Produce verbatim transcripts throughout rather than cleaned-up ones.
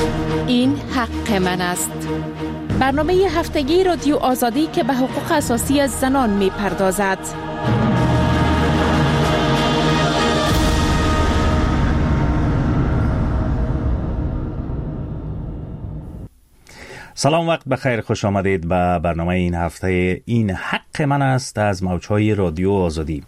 این حق من است. برنامه هفتگی رادیو آزادی که به حقوق اساسی زنان می پردازد. سلام، وقت بخیر، خوش آمدید به برنامه این هفته این حق من است از موجهای رادیو آزادی.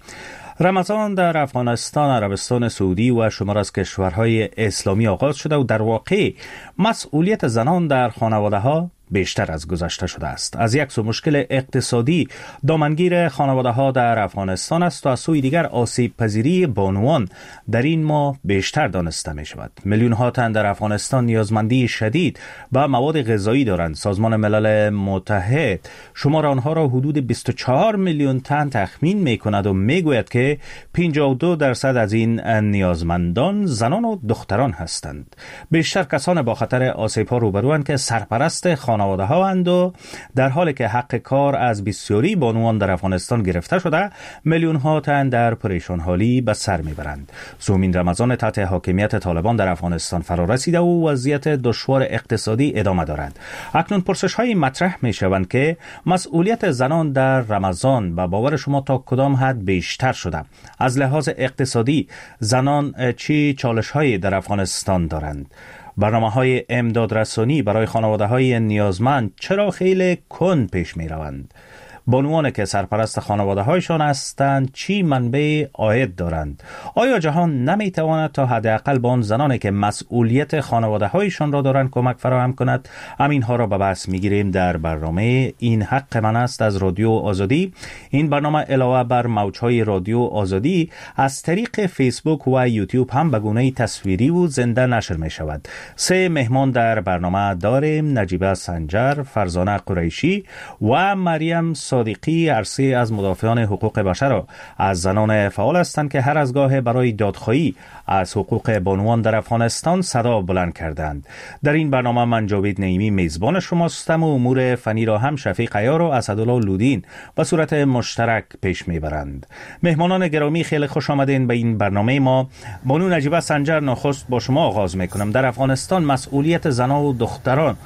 رمضان در افغانستان، عربستان سعودی و شمار از کشورهای اسلامی آغاز شده و در واقع مسئولیت زنان در خانواده ها بیشتر از گذشته شده است. از یک سو مشکل اقتصادی دامنگیر خانواده ها در افغانستان است و از سوی دیگر آسیب پذیری بانوان در این ماه بیشتر دانسته می شود. میلیون ها تن در افغانستان نیازمندی شدید به مواد غذایی دارند. سازمان ملل متحد شمار آنها را حدود بیست و چهار میلیون تن تخمین می کند و می گوید که پنجاه و دو درصد از این نیازمندان زنان و دختران هستند. بیشتر کسان با خطر آسیب ها روبروند که سرپرست خانواده ها اند و در حالی که حق کار از بسیاری بانوان در افغانستان گرفته شده، میلیون ها تن در پریشان حالی به سر میبرند. سومین رمضان تحت حاکمیت طالبان در افغانستان فرا رسیده و وضعیت دشوار اقتصادی ادامه دارد. اکنون پرسش های مطرح می شوند که مسئولیت زنان در رمضان به باور شما تا کدام حد بیشتر شده؟ از لحاظ اقتصادی زنان چه چالش هایی در افغانستان دارند؟ برنامه‌های امدادرسانی برای خانواده‌های نیازمند چرا خیلی کند پیش می‌روند؟ بانوانی که سرپرست خانواده‌هایشان هستند چی منبع عاید دارند؟ آیا جهان نمی‌تواند تا حداقل به آن زنانی که مسئولیت خانواده‌هایشان را دارند کمک فراهم کند؟ همین‌ها را به بحث می‌گیریم در برنامه این حق من است از رادیو آزادی. این برنامه علاوه بر موج‌های رادیو آزادی از طریق فیسبوک و یوتیوب هم به گونه تصویری و زنده نشر می‌شود. سه مهمان در برنامه داریم: نجیبه سنجر، فرزانه قریشی و مریم صادقی. عرصه از مدافعان حقوق بشر را از زنان فعال هستند که هر از گاه برای دادخواهی از حقوق بانوان در افغانستان صدا بلند کردند. در این برنامه من جاوید نعیمی میزبان شماستم و امور فنی را هم شفیق عیار و اسدالله لودین به صورت مشترک پیش میبرند. مهمانان گرامی، خیلی خوش آمدین به این برنامه ما. بانو نجیبه سنجر، نخست با شما آغاز میکنم. در افغانستان مسئولیت زنان و دختران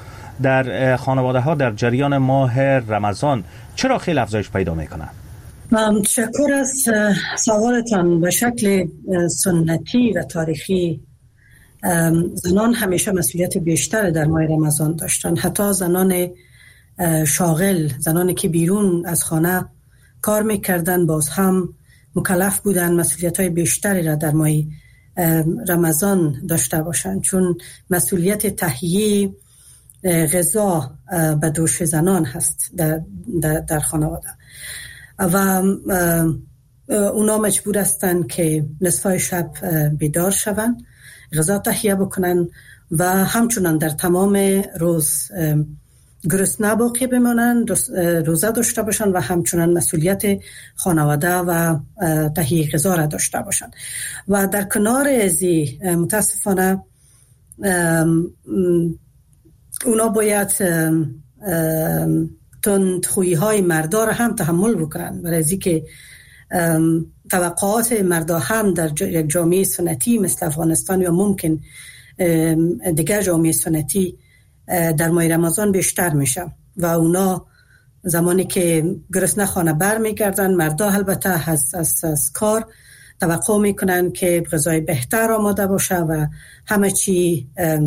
در خانواده ها در جریان ماه رمضان چرا خیلی افزایش پیدا میکنه؟ تشکر از سوالتان. به شکل سنتی و تاریخی زنان همیشه مسئولیت بیشتر در ماه رمضان داشتن. حتی زنان شاغل، زنانی که بیرون از خانه کار میکردن، باز هم مکلف بودن مسئولیت های بیشتری را در ماه رمضان داشته باشند، چون مسئولیت تهیه غذا به دوش زنان هست در, در, در خانواده و اونا مجبور هستند که نصف شب بیدار شوند، غذا تهیه بکنن و همچنان در تمام روز گرسنه باقی بمانن، روزه داشته باشن و همچنان مسئولیت خانواده و تهیه غذا را داشته باشن. و در کنار ازی متاسفانه اونا باید تندخویی های مردا را هم تحمل بکنن، برای از اینکه توقعات مردا هم در یک جامعه سنتی مثل افغانستان یا ممکن دیگر جامعه سنتی در ماه رمضان بیشتر میشه و اونا زمانی که گرسنه خانه بر میگردن، مردا البته از, از, از کار توقع میکنن که غذای بهتر آماده باشه و همه چی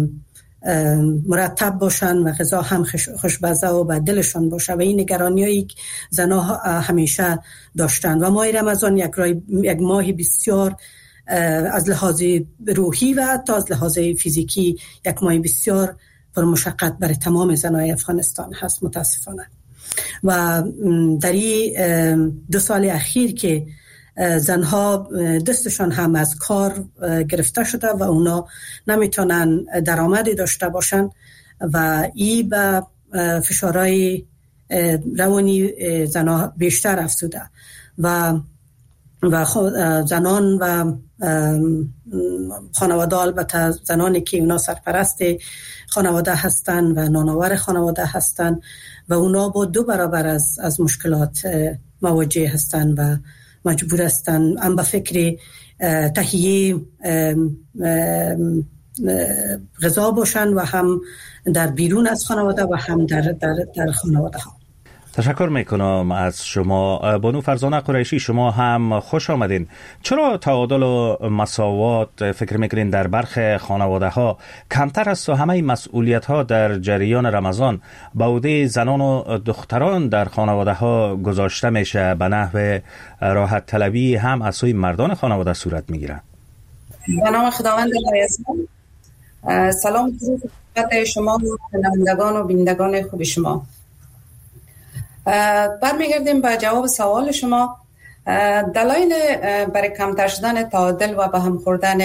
مرتب باشن و غذا هم خوشمزه و به دلشون باشه و این نگرانیایی زنها همیشه داشتن. و ماه رمضان یک, یک ماه بسیار از لحاظ روحی و حتی از لحاظ فیزیکی یک ماه بسیار پر مشقت برای تمام زنهای افغانستان هست متاسفانه. و در این دو سال اخیر که زنها دستشان هم از کار گرفته شده و اونا نمیتونن درآمدی داشته باشن و ای به فشارهای روانی زنها بیشتر افزوده و و زنان و خانواده، البته زنانی که اونا سرپرست خانواده هستن و نانآور خانواده هستن و اونا با دو برابر از از مشکلات مواجه هستن و مجبور هستن هم به فکر تهیه غذا باشن و هم در بیرون از خانواده و هم در در در خانواده ها. تشکر میکنم از شما. بانو فرزانه قریشی، شما هم خوش آمدین. چرا تعادل و مساوات فکر میکنین در برخی خانواده ها کمتر است و همه مسئولیت ها در جریان رمضان به عهده زنان و دختران در خانواده ها گذاشته میشه، به نحو راحت طلبی هم از سوی مردان خانواده صورت میگیره؟ به نام خداوند بایزان، سلام خدمت شما شنوندگان و بینندگان خوب شما. برمیگردیم به جواب سوال شما. دلایل برای کمتر شدن تعادل و به هم خوردن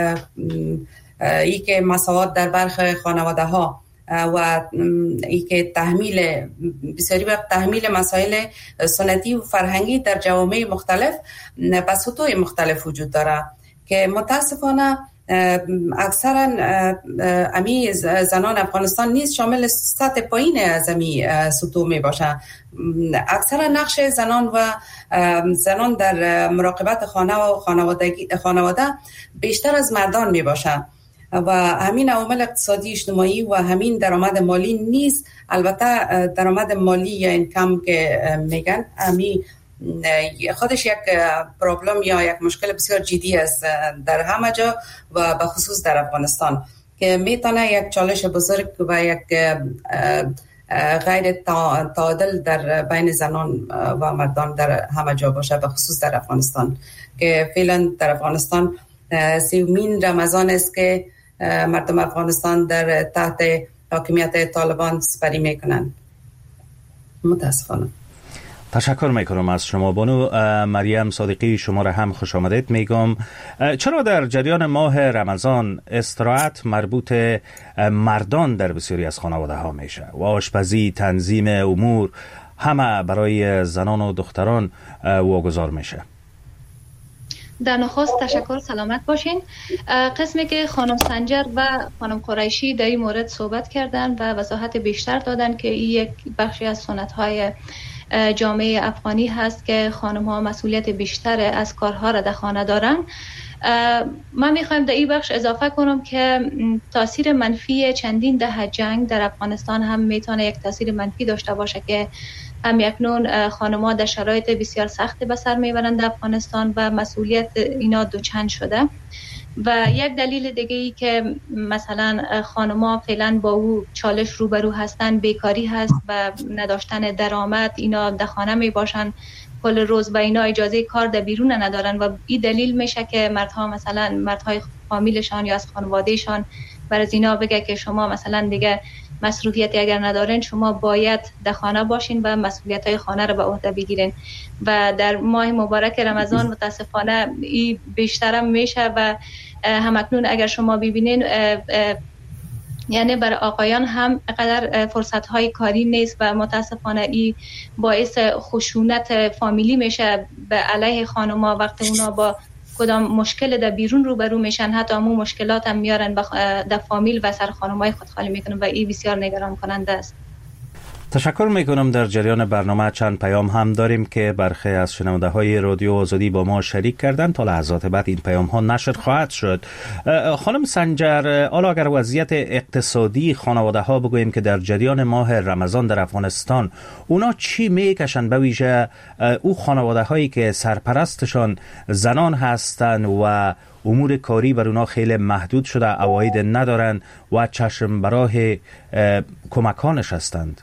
ای که مساوات در برخی خانواده ها و ای که تحمیل بسیاری وقت تحمیل مسائل سنتی و فرهنگی در جوامع مختلف به سطوح مختلف وجود داره که متاسفانه اکثرا امی زنان افغانستان نیست شامل سطح پایین از امی سطوح می باشه. اکثرا نقش زنان و زنان در مراقبت خانه و خانوادگی خانواده بیشتر از مردان می باشه و همین عوامل اقتصادی اجتماعی و همین درآمد مالی نیست. البته درآمد مالی یا اینکم که میگن امی خودش یک پرابلم یا یک مشکل بسیار جدی است در همه جا و به خصوص در افغانستان که میتونه یک چالش بزرگ و یک غیر تعادل در بین زنان و مردان در همه جا باشه، به خصوص در افغانستان که فعلا در افغانستان سیومین رمضان است که مردم افغانستان در تحت حاکمیت طالبان سپری میکنن. متاسفانه. تشکر میکنم از شما. بانو مریم صادقی، شما را هم خوش آمدید میگم. چرا در جریان ماه رمضان استراحت مربوط مردان در بسیاری از خانواده ها میشه و آشپزی، تنظیم امور همه برای زنان و دختران واگذار میشه؟ در نخست تشکر، سلامت باشین. قسمی که خانم سنجر و خانم قریشی در این مورد صحبت کردن و وضاحت بیشتر دادن که این یک بخشی از سنت‌های جامعه افغانی هست که خانم ها مسئولیت بیشتر از کارها را در خانه دارن. من میخوایم در این بخش اضافه کنم که تاثیر منفی چندین دهه جنگ در افغانستان هم میتونه یک تاثیر منفی داشته باشه که هم یکنون خانم‌ها در شرایط بسیار سخت به سر میبرند در افغانستان و مسئولیت اینا دوچند شده. و یک دلیل دیگه ای که مثلا خانم‌ها فعلا با او چالش روبرو هستن بیکاری هست و نداشتن درآمد. اینا در خانه می باشن کل روز و اینا اجازه کار در بیرون ندارن و این دلیل میشه که مردها مثلا مردهای فامیلشان یا از خانوادهشان بر از اینا بگه که شما مثلا دیگه مسئولیتی اگر ندارین شما باید در خانه باشین و مسئولیت‌های خانه رو به عهده بگیرین. و در ماه مبارک رمضان متاسفانه این بیشتر میشه و همکنون اگر شما ببینین یعنی برای آقایان هم قدر فرصت‌های کاری نیست و متاسفانه این باعث خشونت فامیلی میشه به علیه خانم‌ها وقتی اونا با کدام مشکل در بیرون روبرو میشن، حتی همون مشکلات هم میارن در فامیل و سر خانم‌های خود خالی میکنن و این بسیار نگران کننده است. تشکر میکنم. در جریان برنامه چند پیام هم داریم که برخی از شنونده های رادیو آزادی با ما شریک کردن. تا لحظات بعد این پیام ها نشر خواهد شد. خانم سنجر، حالا اگر وضعیت اقتصادی خانواده ها بگوییم که در جریان ماه رمضان در افغانستان اونا چی میکشن، به ویژه او خانواده هایی که سرپرستشان زنان هستند و امور کاری بر اونا خیلی محدود شده، عواید ندارن و چشم براه کمکانش هستند؟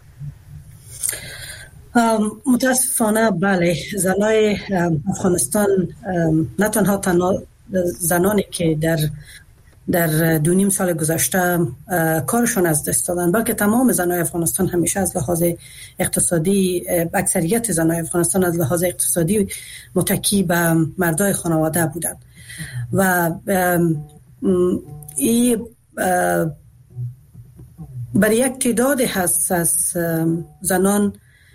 متاسفانه بله، زنای افغانستان نه تنها تنها زنانی که در در دو نیم سال گذشته کارشون از دست دادن، بلکه تمام زنای افغانستان همیشه از لحاظ اقتصادی، اکثریت زنای افغانستان از لحاظ اقتصادی متکی به مردای خانواده بودند و این برای یک تعداد هست از زنان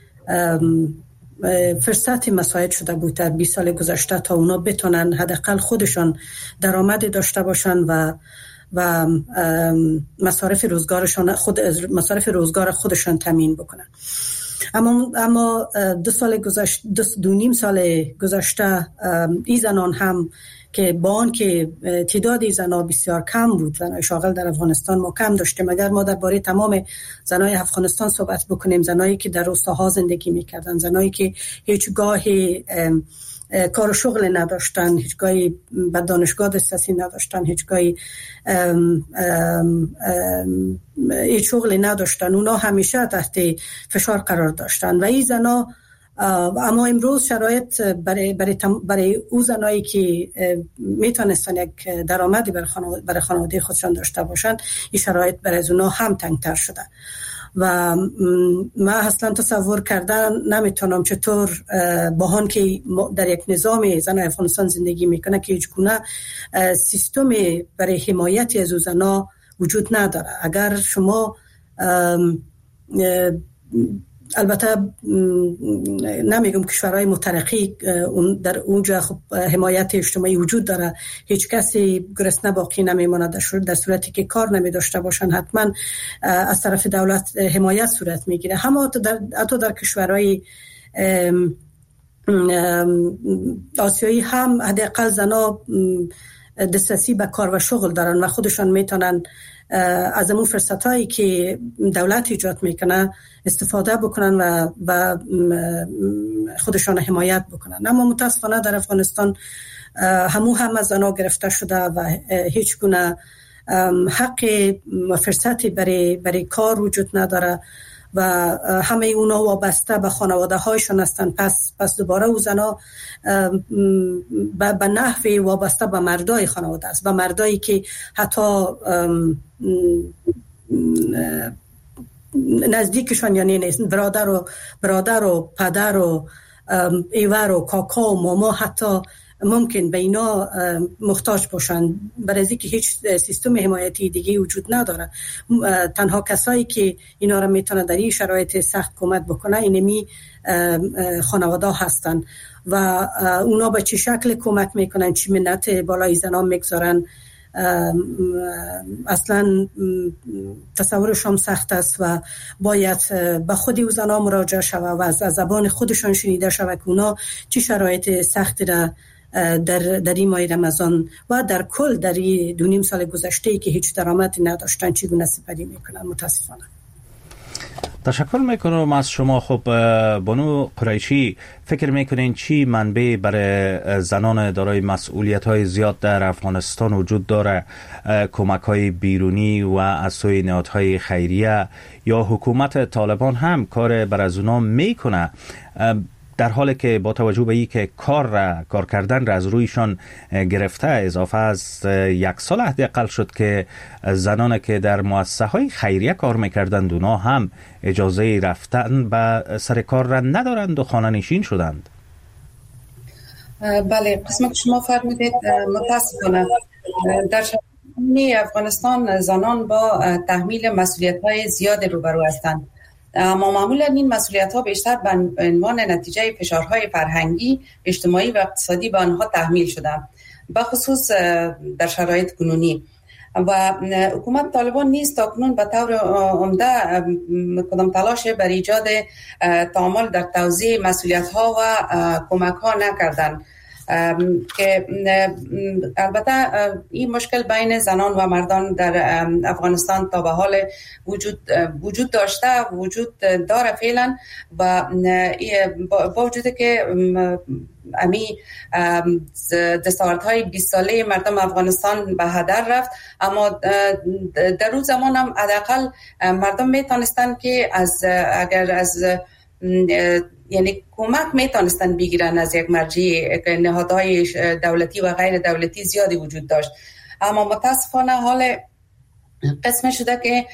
فرصت مساعد شده بود در بیست سال گذشته تا اونا بتونن حداقل خودشان درآمد داشته باشن و و مصارف روزگارشان خود مصارف روزگار خودشان تامین بکنن. اما اما دو سال گذشته دو, دو نیم سال گذشته این زنان هم که با آن که تعداد زنان بسیار کم بود، زنای شاغل در افغانستان ما کم داشتیم. اگر ما درباره تمام زنای افغانستان صحبت بکنیم، زنایی که در روستاها زندگی میکردن، زنایی که هیچگاهی کار و شغل نداشتن، هیچگاهی به دانشگاه دسترسی نداشتن، هیچگاهی هیچ شغلی نداشتن، اونا همیشه تحت فشار قرار داشتن و این زنا. اما امروز شرایط برای برای برای او زنایی که میتونستن یک درآمدی برای خانواده برای خانواده خودشان داشته باشند، این شرایط برای اونا هم تنگتر شده و من اصلا تصور کردن نمیتونم چطور با هان که در یک نظام زن افغانستان زندگی میکنه که هیچ گونه سیستم برای حمایت از زنها وجود نداره. اگر شما البته نمیگم کشورهای مترقی در اونجا خب حمایت اجتماعی وجود داره، هیچ کسی گرسنه باقی نمیمونه در صورتی که کار نمی داشته باشن، حتما از طرف دولت حمایت صورت میگیره. همه در حتی در کشورهای آسیایی هم حداقل زنا دسترسی به کار و شغل دارن و خودشان میتونن از اون فرصتایی که دولت ایجاد میکنه استفاده بکنن و و خودشان حمایت بکنن. اما متاسفانه در افغانستان همو هم از زنا گرفته شده و هیچ گونه حق و فرصتی برای برای کار وجود نداره و همه اونا وابسته به خانواده هایشون هستن. پس پس دوباره او زنا به نحوی وابسته به مردای خانواده است، به مردایی که حتی نزدیکشان یعنی نیست، برادر و برادر و پدر و ایور و کاکا و ماما حتی ممکن به اینا محتاج باشن، برای اینکه هیچ سیستم حمایتی دیگه وجود نداره. تنها کسایی که اینا را میتونه در این شرایط سخت کمک بکنه اینمی خانواده هستن و اونا به چه شکل کمک میکنن، چی منت بالای زنان میگذارن، اصلا تصورشون سخت است و باید به خود او زنان مراجعه شود و از زبان خودشون شنیده شود که اونا چه شرایط سختی را در در این ماه رمضان و در کل در این دو نیم سال گذشته که هیچ درآمدی نداشتن چگونه سپری میکنن. متاسفانه. تشکر میکنم از شما. خب بانو قریشی، فکر میکنین چی منبع برای زنان دارای مسئولیت های زیاد در افغانستان وجود داره؟ کمک های بیرونی و از سوی نهادهای خیریه یا حکومت طالبان هم کار بر از اونا میکنه، در حالی که با توجه به این که کار را کار کردن را از رویشان گرفته، اضافه از یک سال حداقل شد که زنان که در مؤسسه های خیریه کار میکردند اونا هم اجازه رفتن به سر کار را ندارند و خانه نشین شدند؟ بله، قسمت که شما فرمودید متاسفانه در شرایط افغانستان زنان با تحمیل مسئولیت های زیاد روبرو هستند، اما معمولا این مسئولیت ها بیشتر به عنوان نتیجه فشارهای فرهنگی، اجتماعی و اقتصادی به آنها تحمیل شده، به خصوص در شرایط کنونی. و حکومت طالبان نیز تاکنون به طور عمده کدام تلاش بر ایجاد تعامل در توزیع مسئولیت ها و کمک ها نکردند که البته این مشکل بین زنان و مردان در افغانستان تا به حال وجود وجود داشته وجود داره فعلا و با وجود که امی دستاوردهای بیست ساله مردم افغانستان به هدر رفت، اما در اون زمان هم حداقل مردم میتونستن که از اگر از یعنی کمک میتونستن بگیرن از یک مرجع، نهادهای دولتی و غیر دولتی زیادی وجود داشت. اما متاسفانه حال قسم شده که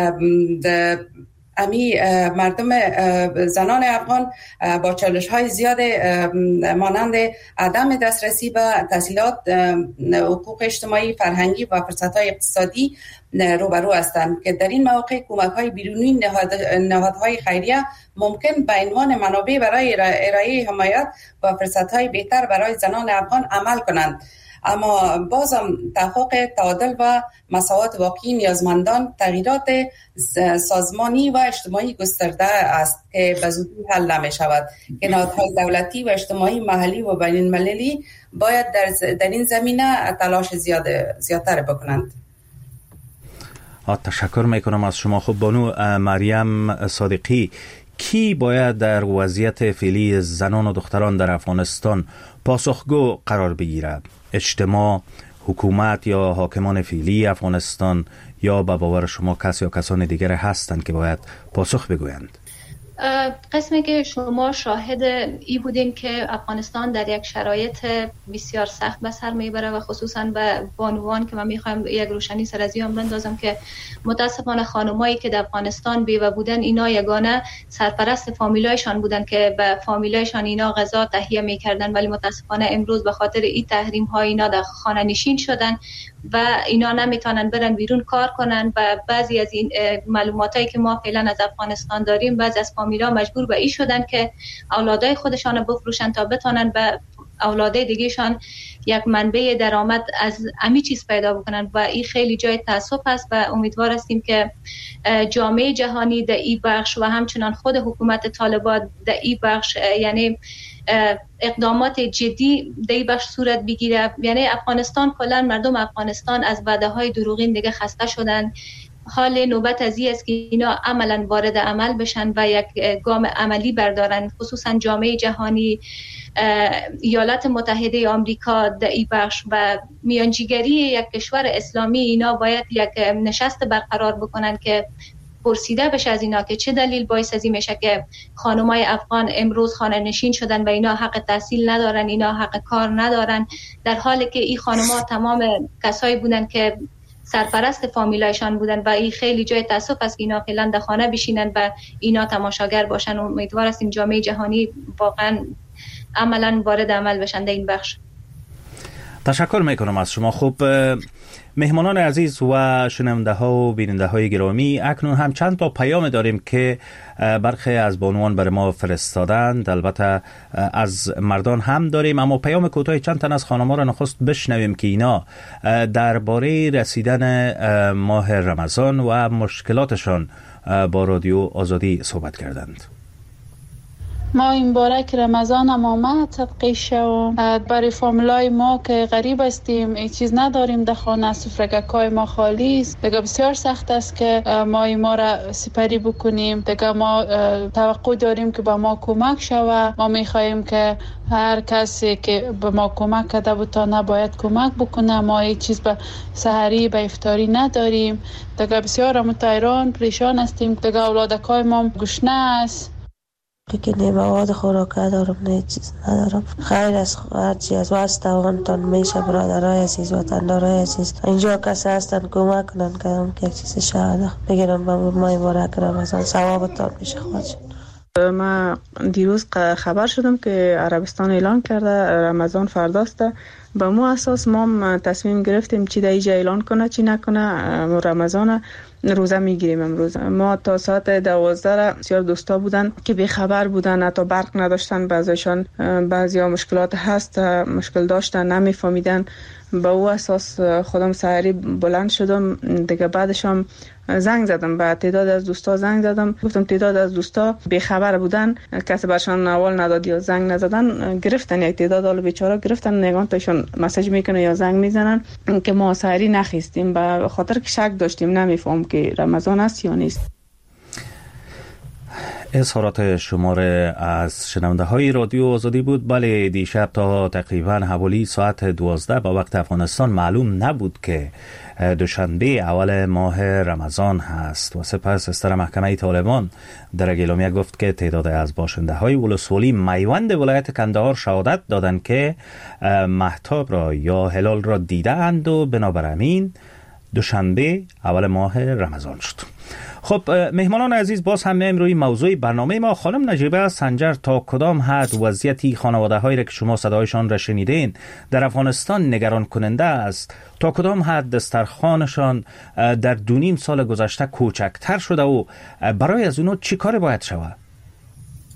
امی مردم زنان افغان با چالش های زیاد مانند عدم دسترسی به تحصیلات، حقوق اجتماعی، فرهنگی و فرصت های اقتصادی روبرو هستند که در این مواقع کمک های بیرونی نهاد، نهادهای خیریه ممکن به عنوان منابع برای ارائه حمایت و فرصت های بهتر برای زنان افغان عمل کنند. اما بازم تحقق تعادل و مساوات واقعی نیازمندان تغییرات سازمانی و اجتماعی گسترده است که به زودی حل نمی شود که نهادهای دولتی و اجتماعی محلی و بین المللی باید در, در این زمینه تلاش زیاد زیادتر بکنند. تشکر میکنم از شما. خب بانو مریم صادقی، کی باید در وضعیت فعلی زنان و دختران در افغانستان پاسخگو قرار بگیرد؟ اجتماع، حکومت یا حاکمان فعلی افغانستان، یا به باور شما کس یا کسان دیگر هستند که باید پاسخ بگویند؟ قسمی که شما شاهد ای بودین که افغانستان در یک شرایط بسیار سخت به سر میبره و خصوصا به بانوان که من میخوایم یک روشنی سر از این بندازم که متاسفانه خانمایی که در افغانستان بیوه بودن اینا یگانه سرپرست فامیلایشان بودن که به فامیلایشان اینا غذا تهیه میکردن، ولی متاسفانه امروز به خاطر این تحریم ها اینا در خانه نشین شدن و اینا نمیتونن برن بیرون کار کنن و بعضی از این معلوماتایی که ما فعلا از افغانستان داریم، بعضی از فامیلا مجبور به این شدن که اولادای خودشان بفروشن تا بتونن به اولادای دیگهشان یک منبع درآمد از امی چیز پیدا بکنن و این خیلی جای تاسف است و امیدوار هستیم که جامعه جهانی در این بخش و همچنان خود حکومت طالبان در این بخش یعنی اقدامات جدی در این بخش صورت بگیره. یعنی افغانستان کلا مردم افغانستان از وعده های دروغین دیگه خسته شدن. حال نوبت از این است که اینا عملا وارد عمل بشن و یک گام عملی بردارن، خصوصا جامعه جهانی، ایالات متحده آمریکا در این بخش و میانجیگری یک کشور اسلامی. اینا باید یک نشست برقرار بکنن که پرسیده بشه از اینا که چه دلیل باعث از این میشه که خانمای افغان امروز خانه نشین شدن و اینا حق تحصیل ندارن، اینا حق کار ندارن، در حالی که این خانم‌ها تمام کسایی بودن که سرپرست فامیلایشان بودن و این خیلی جای تاسف است که اینا فعلا در خانه بشینن و اینا تماشاگر باشن. و امیدوار هستیم جامعه جهانی واقعا عملا وارد عمل بشن در این بخش. تشکر میکنم از شما. خب مهمانان عزیز و شنونده ها و بیننده های گرامی، اکنون هم چند تا پیام داریم که برخی از بانوان برای ما فرستادند. البته از مردان هم داریم، اما پیام کوتاه چند تن از خانم‌ها را نخست بشنویم که اینا درباره رسیدن ماه رمضان و مشکلاتشان با رادیو آزادی صحبت کردند. ما این باره که رمضان هم آمد صدقه شو برای فامیلای ما که غریب هستیم، این چیز نداریم در خانه، سفرگکای ما خالی است. دیگه بسیار سخت است که ما این ما را سپری بکنیم. دیگه ما توقع داریم که به ما کمک شود. ما میخواهیم که هر کسی که به ما کمک کرده بود تا نباید کمک بکنه. ما این چیز به سحری به افطاری نداریم. دیگه بسیار متحیران پریشان هستیم. دیگه اولادکای ما گشنه است که نه مواد خوراک دارم، نه چیز ندارم. خیر از هرچی از واسطه وانتان میشه برادرای عزیز و تندارای عزیز اینجا کسی هستن کمک کنن که هم که یک چیز شاهده بگیرم به مای مبارک رمضان ثوابتان میشه خواهد. ما دیروز خبر شدم که عربستان اعلان کرده رمضان فرداست. به مو اساس ما تصمیم گرفتیم چی در اینجا اعلان کنه چی نکنه. رمضان روزه میگیریم امروز. ما تا ساعت دوازده بسیار دوستا بودن که بی خبر بودن، حتی برق نداشتن، بعضیشان بعضیا مشکلات هست مشکل داشتن نمیفهمیدن. به او اساس خودم سحری بلند شدم دیگه. بعدش هم زنگ زدم به تعداد از دوستا، زنگ زدم گفتم تعداد از دوستا بی خبر بودن، کسی برشان اول نداد یا زنگ نزدن، گرفتن یک تعداد حال بیچاره گرفتن، نگان تاشون مسیج میکنه یا زنگ میزنن که ما سحری نخیستیم به خاطر که شک داشتیم نمیفهم که رمضان است یا نیست. اظهارات شماره از شنونده های رادیو آزادی بود. بله، دیشب تا تقریبا حوالی ساعت دوازده با وقت افغانستان معلوم نبود که دوشنبه اول ماه رمضان هست و سپس استر محکمه طالبان در اعلامیه گفت که تعداد از باشنده های ولسوالی میوند ولایت کندهار شهادت دادند که مهتاب را یا هلال را دیده اند و بنابر همین دوشنبه اول ماه رمضان شد. خب مهمانان عزیز، باز هم میایم روی موضوع برنامه ما. خانم نجیبه سنجر، تا کدام حد وضعیتی خانواده هایی را که شما صدایشان را شنیدین در افغانستان نگران کننده است؟ تا کدام حد دسترخوانشان در دو نیم سال گذشته کوچکتر شده و برای از اونو چی کار باید شود؟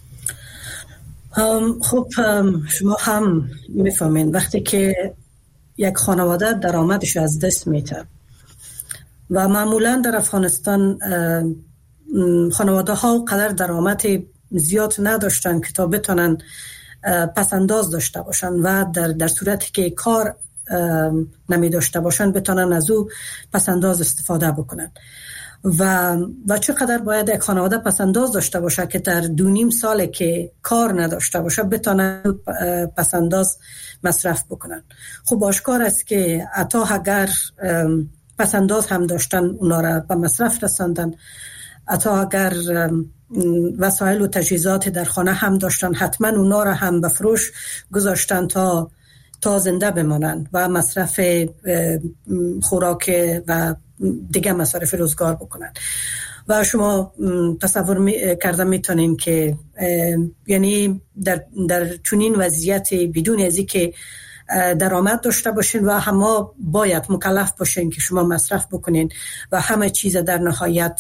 خب شما هم میفهمین وقتی که یک خانواده درآمدش از دست میده و معمولا در افغانستان خانواده ها قدر درآمد زیاد نداشتن که تا بتونن پسنداز داشته باشن و در در صورتی که کار نمی داشته باشن بتونن از او پسنداز استفاده بکنن و و چقدر باید یک خانواده پسنداز داشته باشه که در دو نیم سال که کار نداشته باشه بتونن پسنداز مصرف بکنن. خب آشکار است که حتی اگر پسنداز هم داشتن اونا را به مصرف رساندن، حتی اگر وسایل و تجهیزات در خانه هم داشتن حتما اونا را هم به فروش گذاشتن تا تا زنده بمانند و مصرف خوراک و دیگه مصارف روزگار بکنن. و شما تصور می کردن میتونین که یعنی در در چنین وضعیت بدون از اینکه درآمد داشته باشین و همه باید مکلف باشین که شما مصرف بکنین و همه چیز در نهایت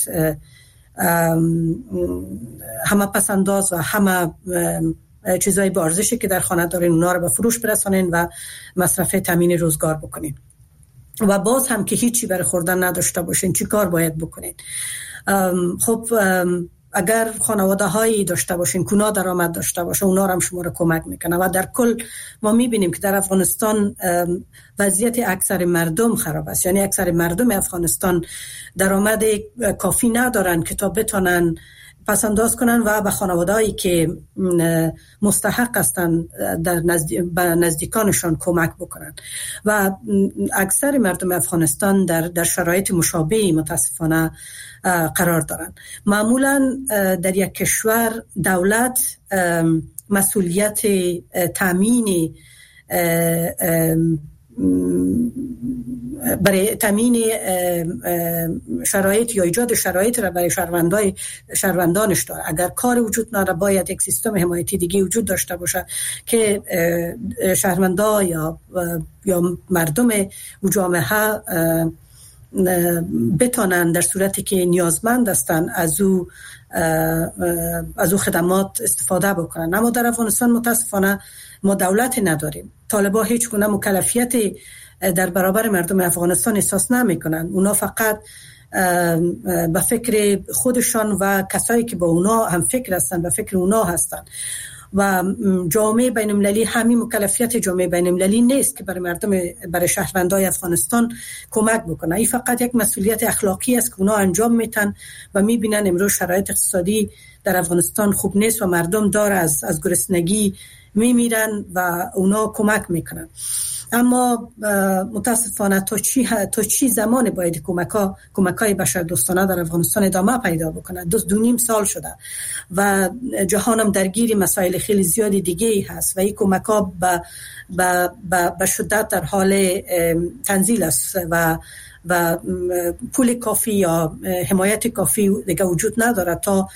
همه پسنداز و همه چیزای با ارزشی که در خانه دارین اونا رو به فروش برسانین و مصرف تامین روزگار بکنین و باز هم که هیچی برای خوردن نداشته باشین چی کار باید بکنین؟ خب اگر خانواده هایی داشته باشین کونا درآمد داشته باشه اونا هم شما رو کمک میکنه و در کل ما میبینیم که در افغانستان وضعیت اکثر مردم خراب است. یعنی اکثر مردم افغانستان درآمد کافی ندارن که تا بتونن پسنداز کنن و به خانوادهایی که مستحق هستن در نزدیک به نزدیکانشان کمک بکنن و اکثر مردم افغانستان در در شرایط مشابهی متاسفانه قرار دارن. معمولا در یک کشور دولت مسئولیت تامین برای تامین شرایط یا ایجاد شرایط را برای شهروندای شهروندانش داره. اگر کار وجود نداره باید یک سیستم حمایتی دیگه وجود داشته باشه که شهروندا یا یا مردم و جامعه بتونن در صورتی که نیازمند هستن از او از او خدمات استفاده بکنن. اما در افغانستان متاسفانه ما دولت نداریم. طالبا هیچ گونه مکلفیت در برابر مردم افغانستان احساس نمیکنن. اونا فقط به فکر خودشان و کسایی که با اونا هم فکر هستن به فکر اونا هستن و جامعه بین المللی همین مکلفیت جامعه بین المللی نیست که برای مردم برای شهروندای افغانستان کمک بکنه. این فقط یک مسئولیت اخلاقی است که اونا انجام میتن و میبینن امروز شرایط اقتصادی در افغانستان خوب نیست و مردم دار از از گرسنگی میمیرن و اونا کمک میکنن. اما متاسفانه تا چی تا چی زمان باید کمک‌ها کمک‌های بشردوستانه در افغانستان ادامه پیدا بکنه؟ دو دو نیم سال شده و جهانم درگیر مسائل خیلی زیادی دیگه هست و این کمک‌ها به به به شدت در حال تنزیل است و و پول کافی یا حمایت کافی دیگه وجود نداره تا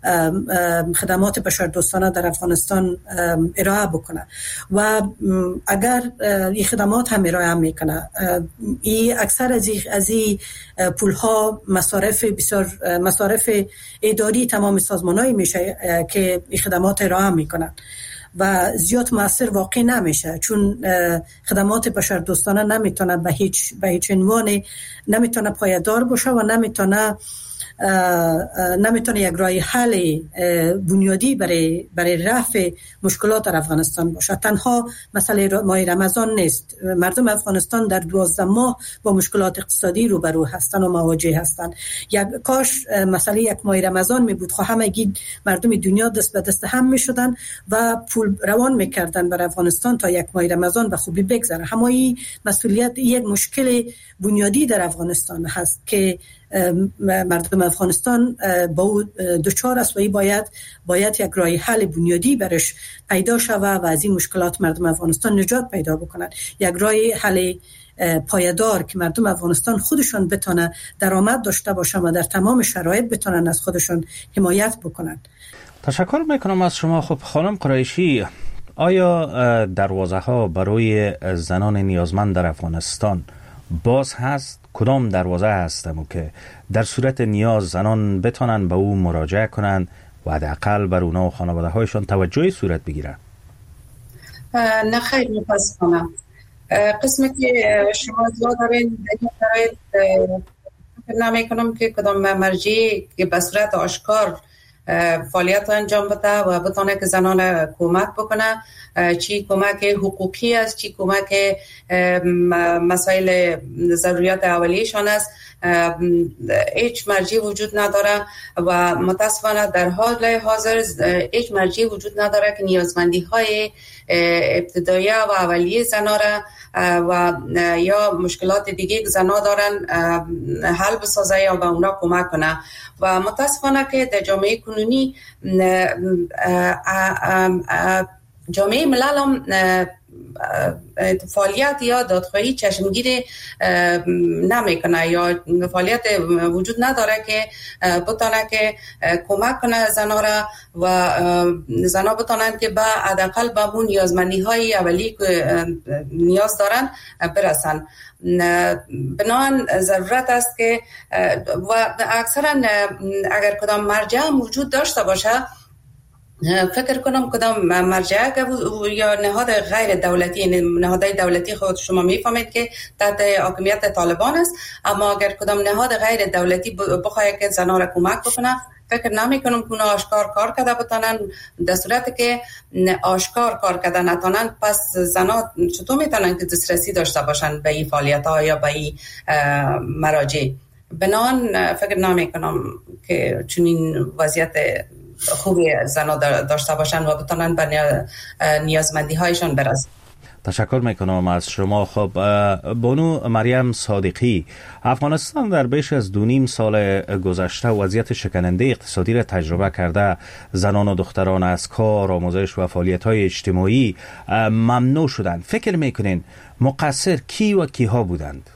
خدمات بشردوستانه در افغانستان ارائه بکنه و اگر این خدمات هم ارائه میکنه این اکثر از این از این پول ها مصارف بسیار مصارف اداری تمام سازمانایی میشه که این خدمات ارائه میکنن و زیاد مؤثر واقع نمیشه چون خدمات بشردوستانه نمیتونه به هیچ به هیچ عنوان نمیتونه پایدار باشه و نمیتونه نمیتونه یک راه حل بنیادی برای برای رفع مشکلات در افغانستان باشه. تنها مسئله ماه رمضان نیست. مردم افغانستان در دوازده ماه با مشکلات اقتصادی روبرو هستن و مواجه هستن. یک کاش مسئله یک ماه رمضان می بود، خب همگی مردم دنیا دست به دست هم می شدن و پول روان میکردن بر افغانستان تا یک ماه رمضان به خوبی بگذره. همایی مسئولیت یک مشکل بنیادی در افغانستان هست که مردم افغانستان با او دوچار است و ای باید باید یک راه حل بنیادی برش پیدا شود و از این مشکلات مردم افغانستان نجات پیدا بکنند. یک راه حل پایدار که مردم افغانستان خودشون بتونه درآمد داشته باشن و در تمام شرایط بتونن از خودشون حمایت بکنن. تشکر میکنم از شما. خب خانم قریشی، آیا دروازه ها برای زنان نیازمند در افغانستان باز هست؟ کدام دروازه هستم که در صورت نیاز زنان بتونن به او مراجعه کنن و حداقل بر اونا و خانواده هایشان توجهی صورت بگیرن؟ نه خیلی متاسفانه قسمی که شما ادعا دارین در این نمی کنم که کدام مرجعی که به صورت آشکار فعالیت انجام بده و بتونه که زنان کمک بکنه، چی کمک حقوقی است، چی کمک مسائل ضروریات اولیه‌شان است، هیچ مرجعی وجود نداره و متاسفانه در حال حاضر هیچ مرجعی وجود نداره که نیازمندی های ابتدایی و اولیه زنا را و یا مشکلات دیگه که زنا دارن حل بسازه یا به اونا کمک کنه. و متاسفانه که در جامعه کنونی جامعه ملل هم فعالیت یا دادخواهی چشمگیر نمیکنه یا فعالیت وجود نداره که بتونه که کمک کنه زنا را و زنا بتونن که به حداقل به اون نیازمندی های اولی که نیاز دارن برسن. بنابراین ضرورت است که و اکثرا اگر کدام مرجع وجود داشته باشه، فکر کنم کدام مرجع یا نهاد غیر دولتی، نهادهای دولتی خود شما میفهمید که تحت حاکمیت طالبان است، اما اگر کدام نهاد غیر دولتی بخواد که زنان را کمک بکنه، فکر نمی کنم که اونا آشکار کار کرده بتونن. در صورتی که آشکار کار کرده نتونن، پس زنان چطور میتونن که دسترسی داشته باشن به این فعالیت ها یا به این مراجع؟ بنان فکر نمی کنم که چنین وضعیت خوبی زنا داشته باشن و بتونن به نیازمندی هایشان برسن. تشکر میکنم از شما. خب بانو مریم صادقی، افغانستان در بیش از دو نیم سال گذشته وضعیت شکننده اقتصادی را تجربه کرده. زنان و دختران از کار، آموزش و فعالیت‌های اجتماعی ممنوع شدند. فکر میکنین مقصر کی و کیها بودند؟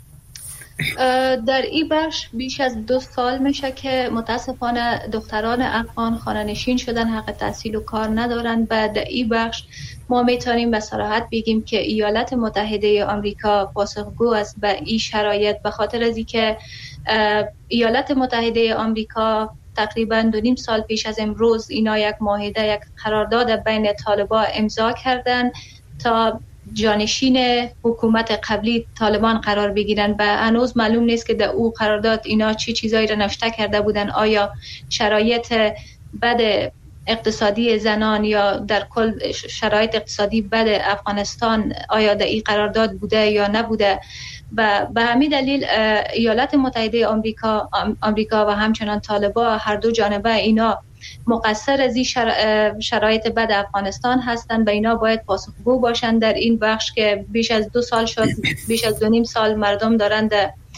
در این بخش بیش از دو سال میشه که متاسفانه دختران افغان خانه‌نشین شدن، حق تحصیل و کار ندارن. و در این بخش ما میتونیم به صراحت بگیم که ایالات متحده آمریکا پاسخگو است به این شرایط، به خاطر از اینکه ایالات متحده آمریکا تقریبا دو نیم سال پیش از امروز اینا یک معاهده، یک قرارداد بین طالبان امضا کردن تا جانشین حکومت قبلی طالبان قرار بگیرن و هنوز معلوم نیست که در او قرارداد اینا چی چیزایی را نوشته کرده بودن. آیا شرایط بد اقتصادی زنان یا در کل شرایط اقتصادی بد افغانستان آیا در این قرارداد بوده یا نبوده؟ و به همین دلیل ایالات متحده آمریکا آمریکا و همچنان طالبان هر دو جانبه اینا مقصر از این شرایط بد افغانستان هستند و اینا باید پاسخگو باشند در این بخش که بیش از دو سال شد، بیش از دو نیم سال مردم دارند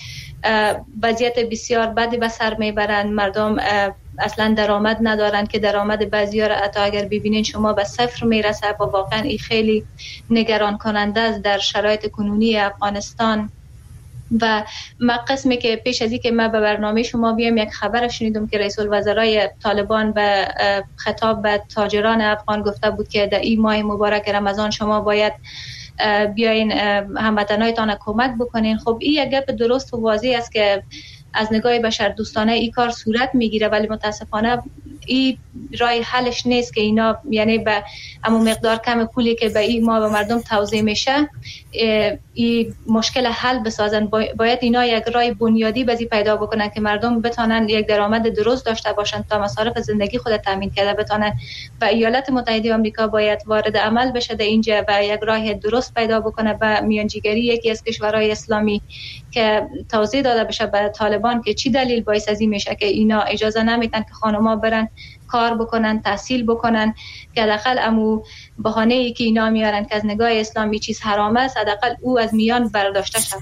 وضعیت بسیار بدی به سر میبرند. مردم اصلا درآمد ندارند که درآمد بعضی‌ها را حتی اگر ببینین شما به صفر میرسه و واقعا این خیلی نگران کننده است در شرایط کنونی افغانستان. و ما قسمی که پیش از این که ما به برنامه شما بیام یک خبر شنیدم که رئیس الوزرای طالبان به خطاب به تاجران افغان گفته بود که در این ماه مبارک رمضان شما باید بیاین هموطنایتان کمک بکنین. خب این یک گپ درست و واضح است که از نگاه بشر دوستانه این کار صورت میگیره، ولی متاسفانه این راه حلش نیست که اینا یعنی به همون مقدار کم پولی که به این ما به مردم توزیع میشه این مشکل حل بسازن. باید اینا یک راه بنیادی بزی پیدا بکنن که مردم بتونن یک درآمد درست داشته باشن تا مصارف زندگی خود تامین کرده بتونن. و ایالات متحده آمریکا باید وارد عمل بشه در اینجا و یک راه درست پیدا بکنه و میانجیگری یکی از کشورهای اسلامی که توضیح داده بشه به طالبان که چی دلیل باعث از این میشه که اینا اجازه نمیدن که خانم‌ها برن کار بکنن، تحصیل بکنن، که حداقل امو بهانه‌ای که اینا میارن که از نگاه اسلامی چیز حرام است حداقل او از میان برداشته شد.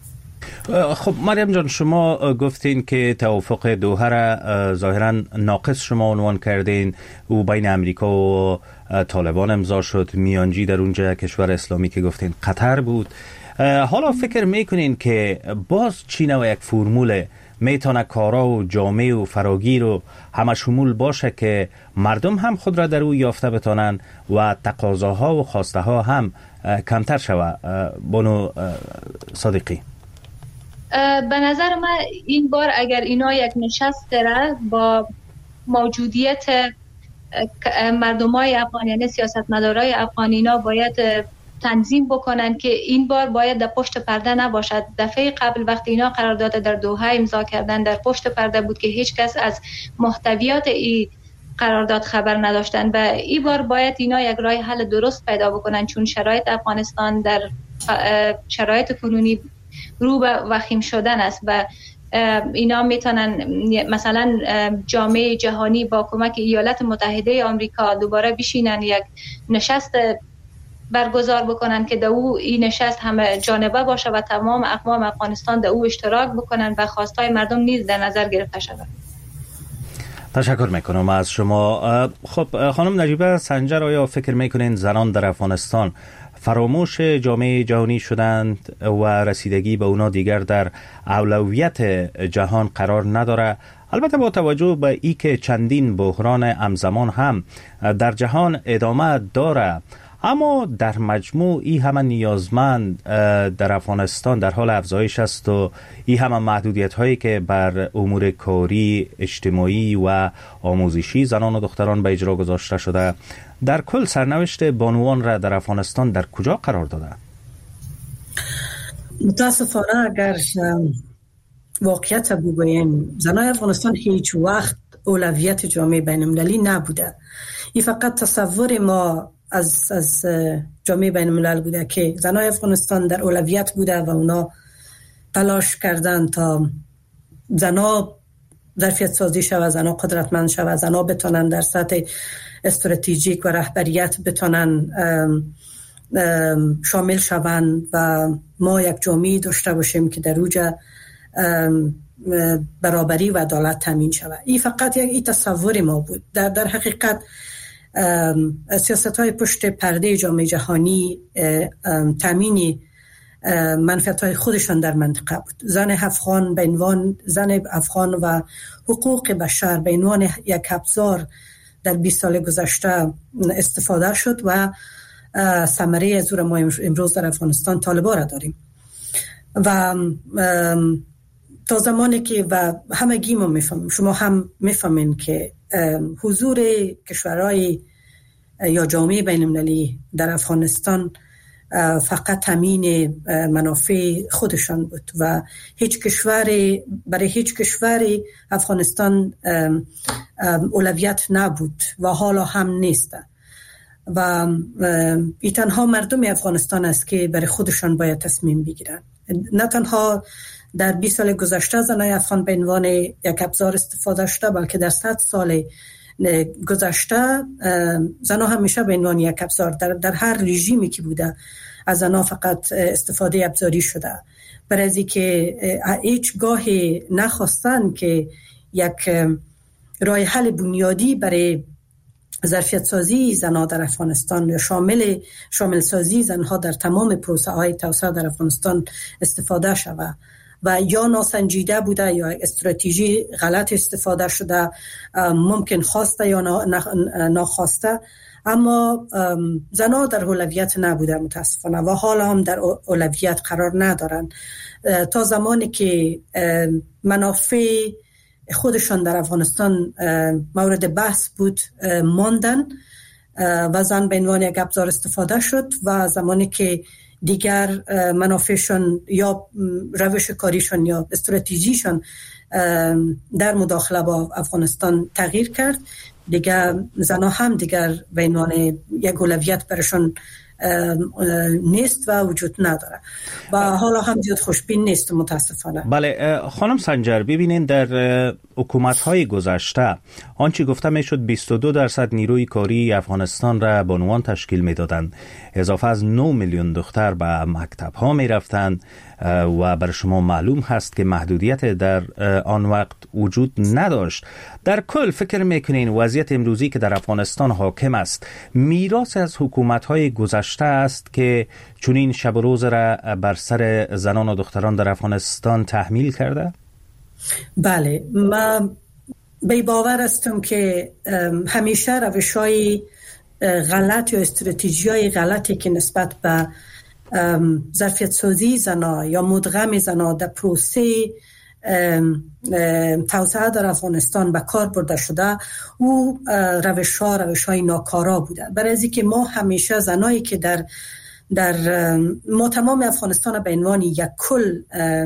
خب مریم جان، شما گفتین که توافق دوحه را ظاهرا ناقص شما عنوان کردین، او بین امریکا و طالبان امضا شد. میانجی در اونجا کشور اسلامی که گفتین قطر بود. حالا فکر میکنین که باز چین و یک فرمول میتونه کارا و جامعه و فراگیر و همه شمول باشه که مردم هم خود را در او یافته بتانن و تقاضاها و خواسته ها هم کمتر شوه؟ بانو صادقی، به نظر من این بار اگر اینا یک نشست داره با موجودیت مردمای افغان یعنی سیاستمدارای افغان، اینا باید تنظیم بکنن که این بار باید در پشت پرده نباشد. دفعه قبل وقتی اینا قرارداد در دوحه امضا کردن در پشت پرده بود که هیچ کس از محتویات این قرارداد خبر نداشتن و این بار باید اینا یک راه حل درست پیدا بکنن، چون شرایط افغانستان در شرایط کنونی رو به وخیم شدن است و اینا میتونن مثلا جامعه جهانی با کمک ایالات متحده آمریکا دوباره بشینن یک نشست برگزار بکنن که در او این نشست همه جانبه باشه و تمام اقوام افغانستان در او اشتراک بکنن و خواستای مردم نیز در نظر گرفته شود. تشکر میکنم از شما. خب خانم نجیبه سنجر، آیا فکر میکنین زنان در افغانستان فراموش جامعه جهانی شدند و رسیدگی به اونا دیگر در اولویت جهان قرار نداره؟ البته با توجه به ای که چندین بحران همزمان هم در جهان ادامه داره، اما در مجموع ای همه نیازمند در افغانستان در حال افزایش است و ای همه محدودیت هایی که بر امور کاری، اجتماعی و آموزشی زنان و دختران به اجرا گذاشته شده، در کل سرنوشت بانوان را در افغانستان در کجا قرار داده؟ متاسفانه اگر واقعیت بگوییم، زنان افغانستان هیچ وقت اولویت جامعه بین المللی نبوده. این فقط تصور ما از از جامعه بین الملل بوده که زنان افغانستان در اولویت بوده و اونا تلاش کردن تا زنان ظرفیت سازی شود، زنان قدرتمند شود، زنان بتونن در سطح استراتژیک و رهبریت بتونن شامل شوند و ما یک جامعه داشته باشیم که در اوج برابری و عدالت تامین شود. این فقط یک این تصور ما بود. در در حقیقت سیاست‌های پشت پرده جامعه جهانی تامین منفعت‌های خودشان در منطقه بود. زن افغان به عنوان زن افغان و حقوق بشر به عنوان یک ابزار در بیست سال گذشته استفاده شد و ثمره از او ما امروز در افغانستان طالبا را داریم و تا زمانی که و همگی ما میفهمیم، شما هم میفهمین که حضور کشورهای یا جامعه بین المللی در افغانستان فقط تامین منافع خودشان بود و هیچ کشوری برای هیچ کشوری افغانستان اولویت نبود و حالا هم نیست و این تنها مردم افغانستان است که برای خودشان باید تصمیم بگیرن. نه تنها در بیست سال گذشته زنای افغان به عنوان یک ابزار استفاده شده، بلکه در صد سال گذشته زنها همیشه به عنوان یک ابزار در, در هر رژیمی که بوده از زنها فقط استفاده ابزاری شده، برای از اینکه هیچ گاهی نخواستن که یک راه حل بنیادی برای ظرفیت سازی زنها در افغانستان یا شامل شامل سازی زنها در تمام پروسه های توسعه در افغانستان استفاده شود و یا ناسنجیده بوده یا استراتژی غلط استفاده شده، ممکن خواسته یا ناخواسته، اما زنها در اولویت نبوده متاسفانه و حالا هم در اولویت قرار ندارن تا زمانی که منافع خودشان در افغانستان مورد بحث بود ماندن و زن به عنوان یک ابزار استفاده شد و زمانی که دیگر منافعشان یا روش کاریشان یا استراتژیشان در مداخله با افغانستان تغییر کرد، دیگر زنها هم دیگر به عنوان یک اولویت برشان نیست و وجود نداره و حالا هم زیاد خوشبین نیست متاسفانه. بله خانم سنجر، ببینین در حکومت‌های گذشته آنچه گفته میشد بیست و دو درصد نیروی کاری افغانستان را بانوان تشکیل میدادند، اضافه از نه میلیون دختر به مکتب‌ها میرفتند و بر شما معلوم هست که محدودیت در آن وقت وجود نداشت. در کل فکر میکنین وضعیت امروزی که در افغانستان حاکم است میراث از حکومت‌های گذشته است که چنین شب و روز را بر سر زنان و دختران در افغانستان تحمیل کرده؟ بله، من به باور هستم که همیشه روش‌های غلط یا استراتژی‌های غلطی که نسبت به ظرفیت سازی زنان یا مدغم زنان در پروسه توسعه در افغانستان به کار برده شده، او روش ها روش های ناکارا بوده. برای از اینکه ما همیشه زنایی که در در ما تمام افغانستان به عنوان یک کل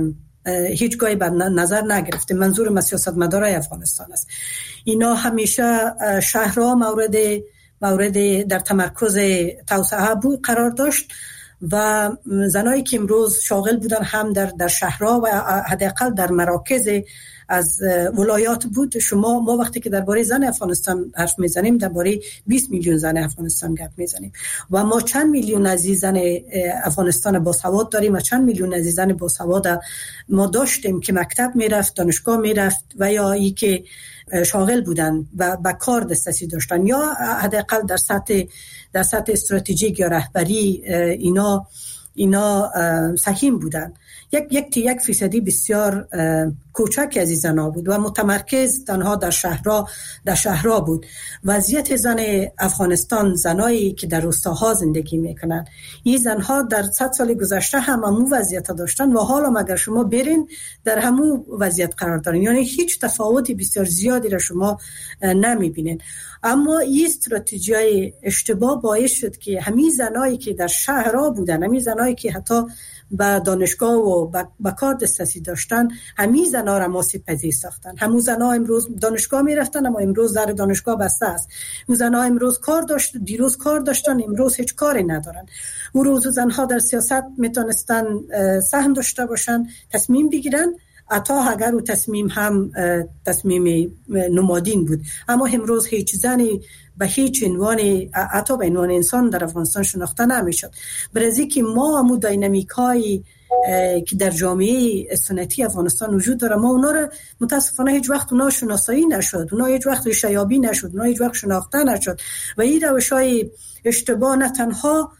هیچ گاهی به نظر نگرفتیم. منظور سیاستمدارای افغانستان است. اینا همیشه شهرها مورد مورد در تمرکز توسعه بود قرار داشت و زنایی که امروز شاغل بودن هم در در شهرها و حداقل در مراکز از ولایات بود. شما ما وقتی که درباره زن افغانستان حرف میزنیم درباره بیست میلیون زن افغانستان گپ میزنیم و ما چند میلیون عزیزان افغانستان باسواد داریم و چند میلیون عزیزان باسواد ما داشتیم که مکتب میرفت، دانشگاه میرفت و یا ای که شاغل بودن و با کار دسترسی داشتن یا حداقل در سطح در سطح استراتژیک یا رهبری اینا اینا سهیم بودن. یک یک یک فیصدی بسیار کوچک از زنها بود و متمرکز تنها در شهرها در شهرها بود. وضعیت زن افغانستان، زنایی که در روستاها زندگی میکنن، این زنها در صد سال گذشته هم همون وضعیت داشتن و حالا اگر شما برین در همون وضعیت قرار دارین، یعنی هیچ تفاوتی بسیار زیادی را شما نمیبینین. اما این استراتژی اشتباه باعث شد که همین زنایی که در شهرها بودن، همین زنایی که حتی با دانشگاه و با کار دسترسی داشتن، همین زنها را آسیب پذیر ساختن. همون زنها امروز دانشگاه می رفتن اما امروز در دانشگاه بسته است. اون زنها امروز کار داشت، دیروز کار داشتن، امروز هیچ کاری ندارن. اون روز زنها در سیاست میتونستن سهم داشته باشن، تصمیم بگیرن، حتی اگر او تصمیم هم تصمیم نمادین بود. اما امروز هیچ زنی به هیچ عنوان، حتی به عنوان انسان در افغانستان شناخته نمیشد. برای که ما همون دینامیک های که در جامعه سنتی افغانستان وجود داره، ما اونا رو متاسفانه هیچ وقت اونا شناسایی نشد، اونا هیچ وقت شیابی نشد، اونا هیچ وقت شناخته نشد و این روش های اشتباه نه تنها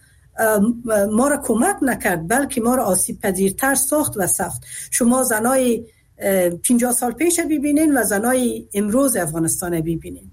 ما را کمک نکرد بلکه ما را آسیب پذیرتر ساخت و ساخت. شما زنای پنجاه سال پیش ببینین و زنای امروز افغانستان ببینین،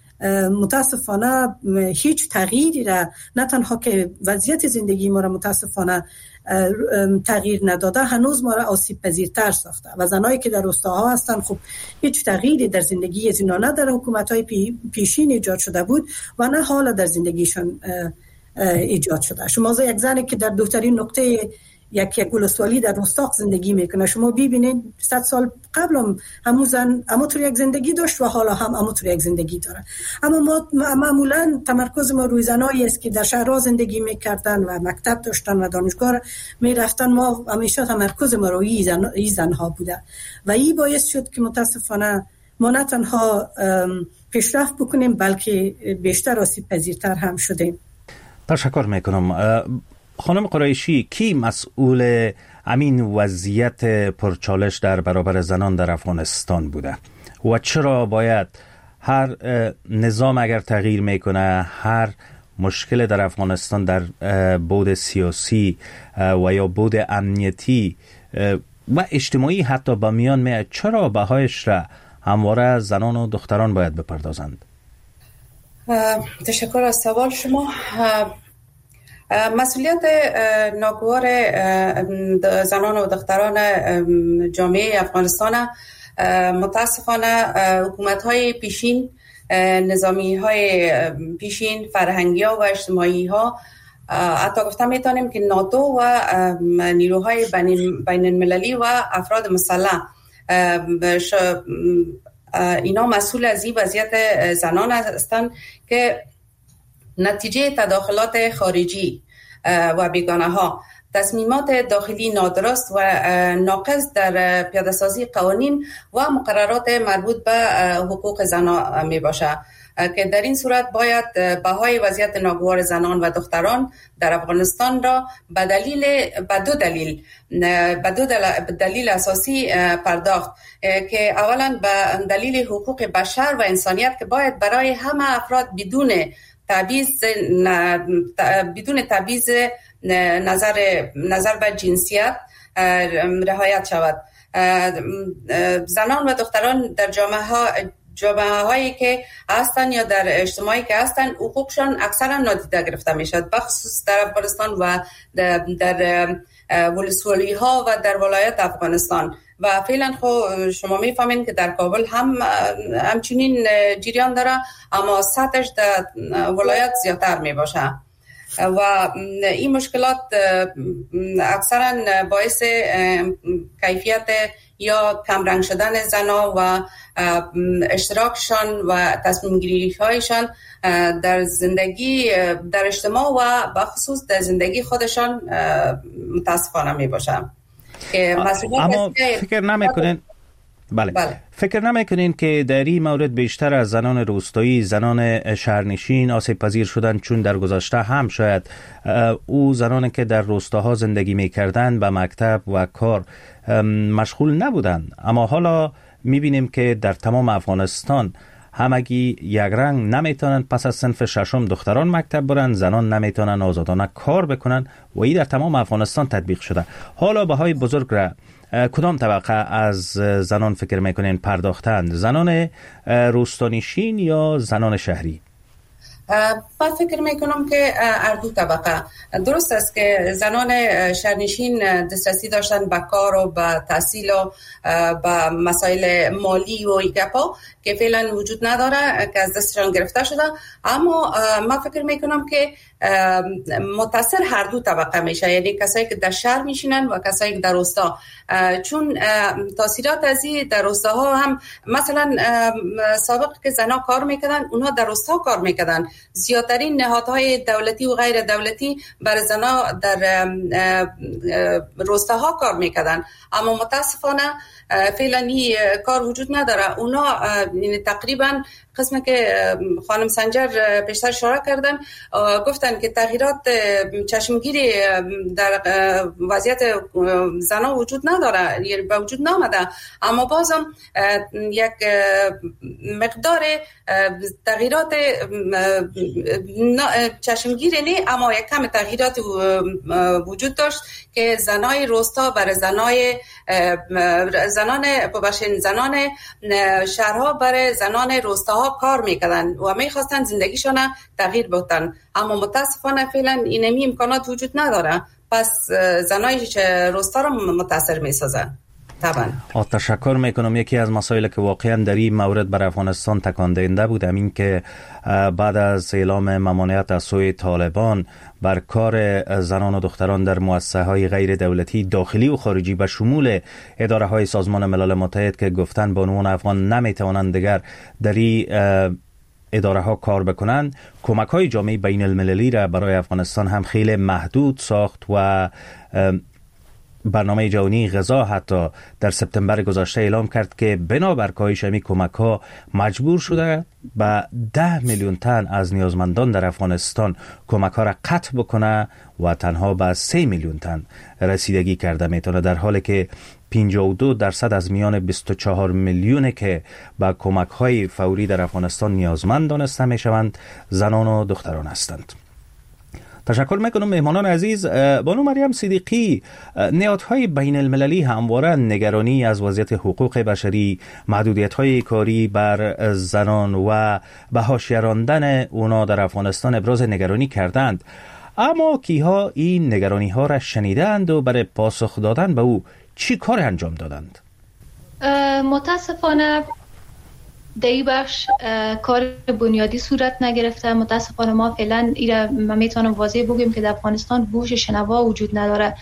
متاسفانه هیچ تغییری را نه تنها که وضعیت زندگی ما را متاسفانه تغییر نداده، هنوز ما را آسیب پذیرتر ساخته و زنایی که در روستاها هستن خب هیچ تغییری در زندگی از اینا نه در حکومت‌های پی پیشین ایجاد شده بود و نه حالا در زندگیشون ایجاد شده. شما یک زنی که در دورترین نقطه یک یک ولسوالی در روستاق زندگی میکنه، شما ببینید صد سال قبل هم همون زن همونطور یک زندگی داشت و حالا هم همونطور یک زندگی داره. اما ما معمولا تمرکز ما روی زنایی است که در شهرها زندگی میکردن و مکتب داشتن و دانشگاه میرفتن. ما همیشه تمرکز ما روی زن این زنها بوده و این باعث شد که متاسفانه ما نه تنها پیشرفت بکنیم بلکه بیشتر آسیب پذیرتر هم شدیم. تشکر میکنم. خانم قریشی، کی مسئول امین وضعیت پرچالش در برابر زنان در افغانستان بوده و چرا باید هر نظام اگر تغییر میکنه، هر مشکل در افغانستان در بعد سیاسی و یا بعد امنیتی و اجتماعی حتی با میان میاد، چرا بهایش را همواره زنان و دختران باید بپردازند؟ تشکر از سوال شما. مسئولیت ناگوار زنان و دختران جامعه افغانستان متاسفانه حکومت‌های پیشین، نظامی‌های پیشین، فرهنگی‌ها و اجتماعی‌ها، حتی گفته میتونیم که ناتو و نیروهای بین المللی و افراد مسلح اینا مسئول از این وضعیت زنان هستند که نتیجه تداخلات خارجی و بیگانه ها، تصمیمات داخلی نادرست و ناقص در پیاده سازی قوانین و مقررات مربوط به حقوق زنان می باشه که در این صورت باید بهای وضعیت ناگوار زنان و دختران در افغانستان را به دلیل به دو دلیل به دو دلیل اساسی پرداخت که اولا به دلیل حقوق بشر و انسانیت که باید برای همه افراد بدون تبعیض بدون تبعیض نظر نظر به جنسیت رعایت شود. زنان و دختران در جامعه ها جامعه هایی که هستن یا در اجتماعی که هستن، حقوقشان اکثرا نادیده گرفته میشد، بخصوص در افغانستان و در, در ولسوالی ها و در ولایت افغانستان. و فعلا خب شما میفهمین که در کابل هم همچنین جریان داره، اما سطحش در ولایت زیادتر می باشه. و این مشکلات اکثرا باعث کیفیت یا کمرنگ شدن زنها و اشتراکشان و تصمیم گیری هایشان در زندگی در اجتماع و بخصوص در زندگی خودشان متاسفانه می باشم. اما فکر نمیکنین بله. بله فکر نمیکنین که در این مورد بیشتر از زنان روستایی، زنان شهرنشین آسیب پذیر شدن، چون در گذشته هم شاید او زنانی که در روستاها زندگی میکردن به مکتب و کار مشغول نبودن، اما حالا میبینیم که در تمام افغانستان همگی یک رنگ نمیتونن پس از صنف ششم دختران مکتب برن، زنان نمیتونن آزادانه کار بکنن و این در تمام افغانستان تطبیق شده. حالا بهای بزرگ را کدام طبقه از زنان فکر میکنین پرداختند؟ زنان روستانشین یا زنان شهری؟ من فکر میکنم که هر دو طبقه. درست است که زنان شهرنشین دسترسی داشتن به کار و به تحصیل و به مسائل مالی و ایگپا که فعلا وجود نداره که از دستشان گرفته شده، اما من فکر میکنم که متاثر هر دو طبقه میشه، یعنی کسایی که در شهر میشینن و کسایی که در روستا، چون تاثیرات از این در روستاها هم مثلا سابق که زنا کار میکردن اونها در روستا کار میکردن، زیادترین نهادهای دولتی و غیر دولتی بر زنا در روستاها کار میکردن، اما متاسفانه فعلا این کار وجود نداره. اونا تقریبا قسمی که خانم سنجر پیشتر اشاره کردن گفتن که تغییرات چشمگیری در وضعیت زنان وجود نداره، یعنی به وجود نامده، اما بازم یک مقدار تغییرات چشمگیری نه، اما یک کم تغییرات وجود داشت که زنای روستا برای زنای زنان ببخشید زنان شهرها برای زنان روستاها کار میکردن و میخواستن زندگیشون تغییر بدن، اما متاسفانه فعلا اینمی امکانات وجود نداره، پس زنای روستا رو متاثر میسازن. طبعا تشکر میکنم. یکی از مسائلی که واقعا در این مورد بر افغانستان تکان دهنده بود همین که بعد از اعلام ممانعت از سوی طالبان بر کار زنان و دختران در مؤسسه های غیر دولتی داخلی و خارجی به شمول اداره های سازمان ملل متحد که گفتن بانوان افغان نمیتوانند دیگر در این اداره ها کار بکنند، کمک های جامعه بین المللی را برای افغانستان هم خیلی محدود ساخت و برنامه جهانی غذا حتی در سپتامبر گذشته اعلام کرد که بنابر کاهش همی کمک ها مجبور شده به ده میلیون تن از نیازمندان در افغانستان کمک ها را قطع بکنه و تنها به سه میلیون تن رسیدگی کرده میتونه، در حالی که پنجاه و دو درصد از میان بیست و چهار میلیون که با کمک های فوری در افغانستان نیازمند دانسته میشوند زنان و دختران هستند. تشکر میکنم مهمانان عزیز. بانو مریم صدیقی، نهادهای بین المللی همواره نگرانی از وضعیت حقوق بشری، محدودیت‌های کاری بر زنان و به حاشیه راندن اونا در افغانستان ابراز نگرانی کردند، اما کیها این نگرانی ها را شنیدند و برای پاسخ دادن به او چی کار انجام دادند؟ متاسفانه در این بخش کار بنیادی صورت نگرفته. متاسفانه ما فعلا ایره ما میتونم واضح بگیم که در افغانستان گوش شنوا وجود نداره.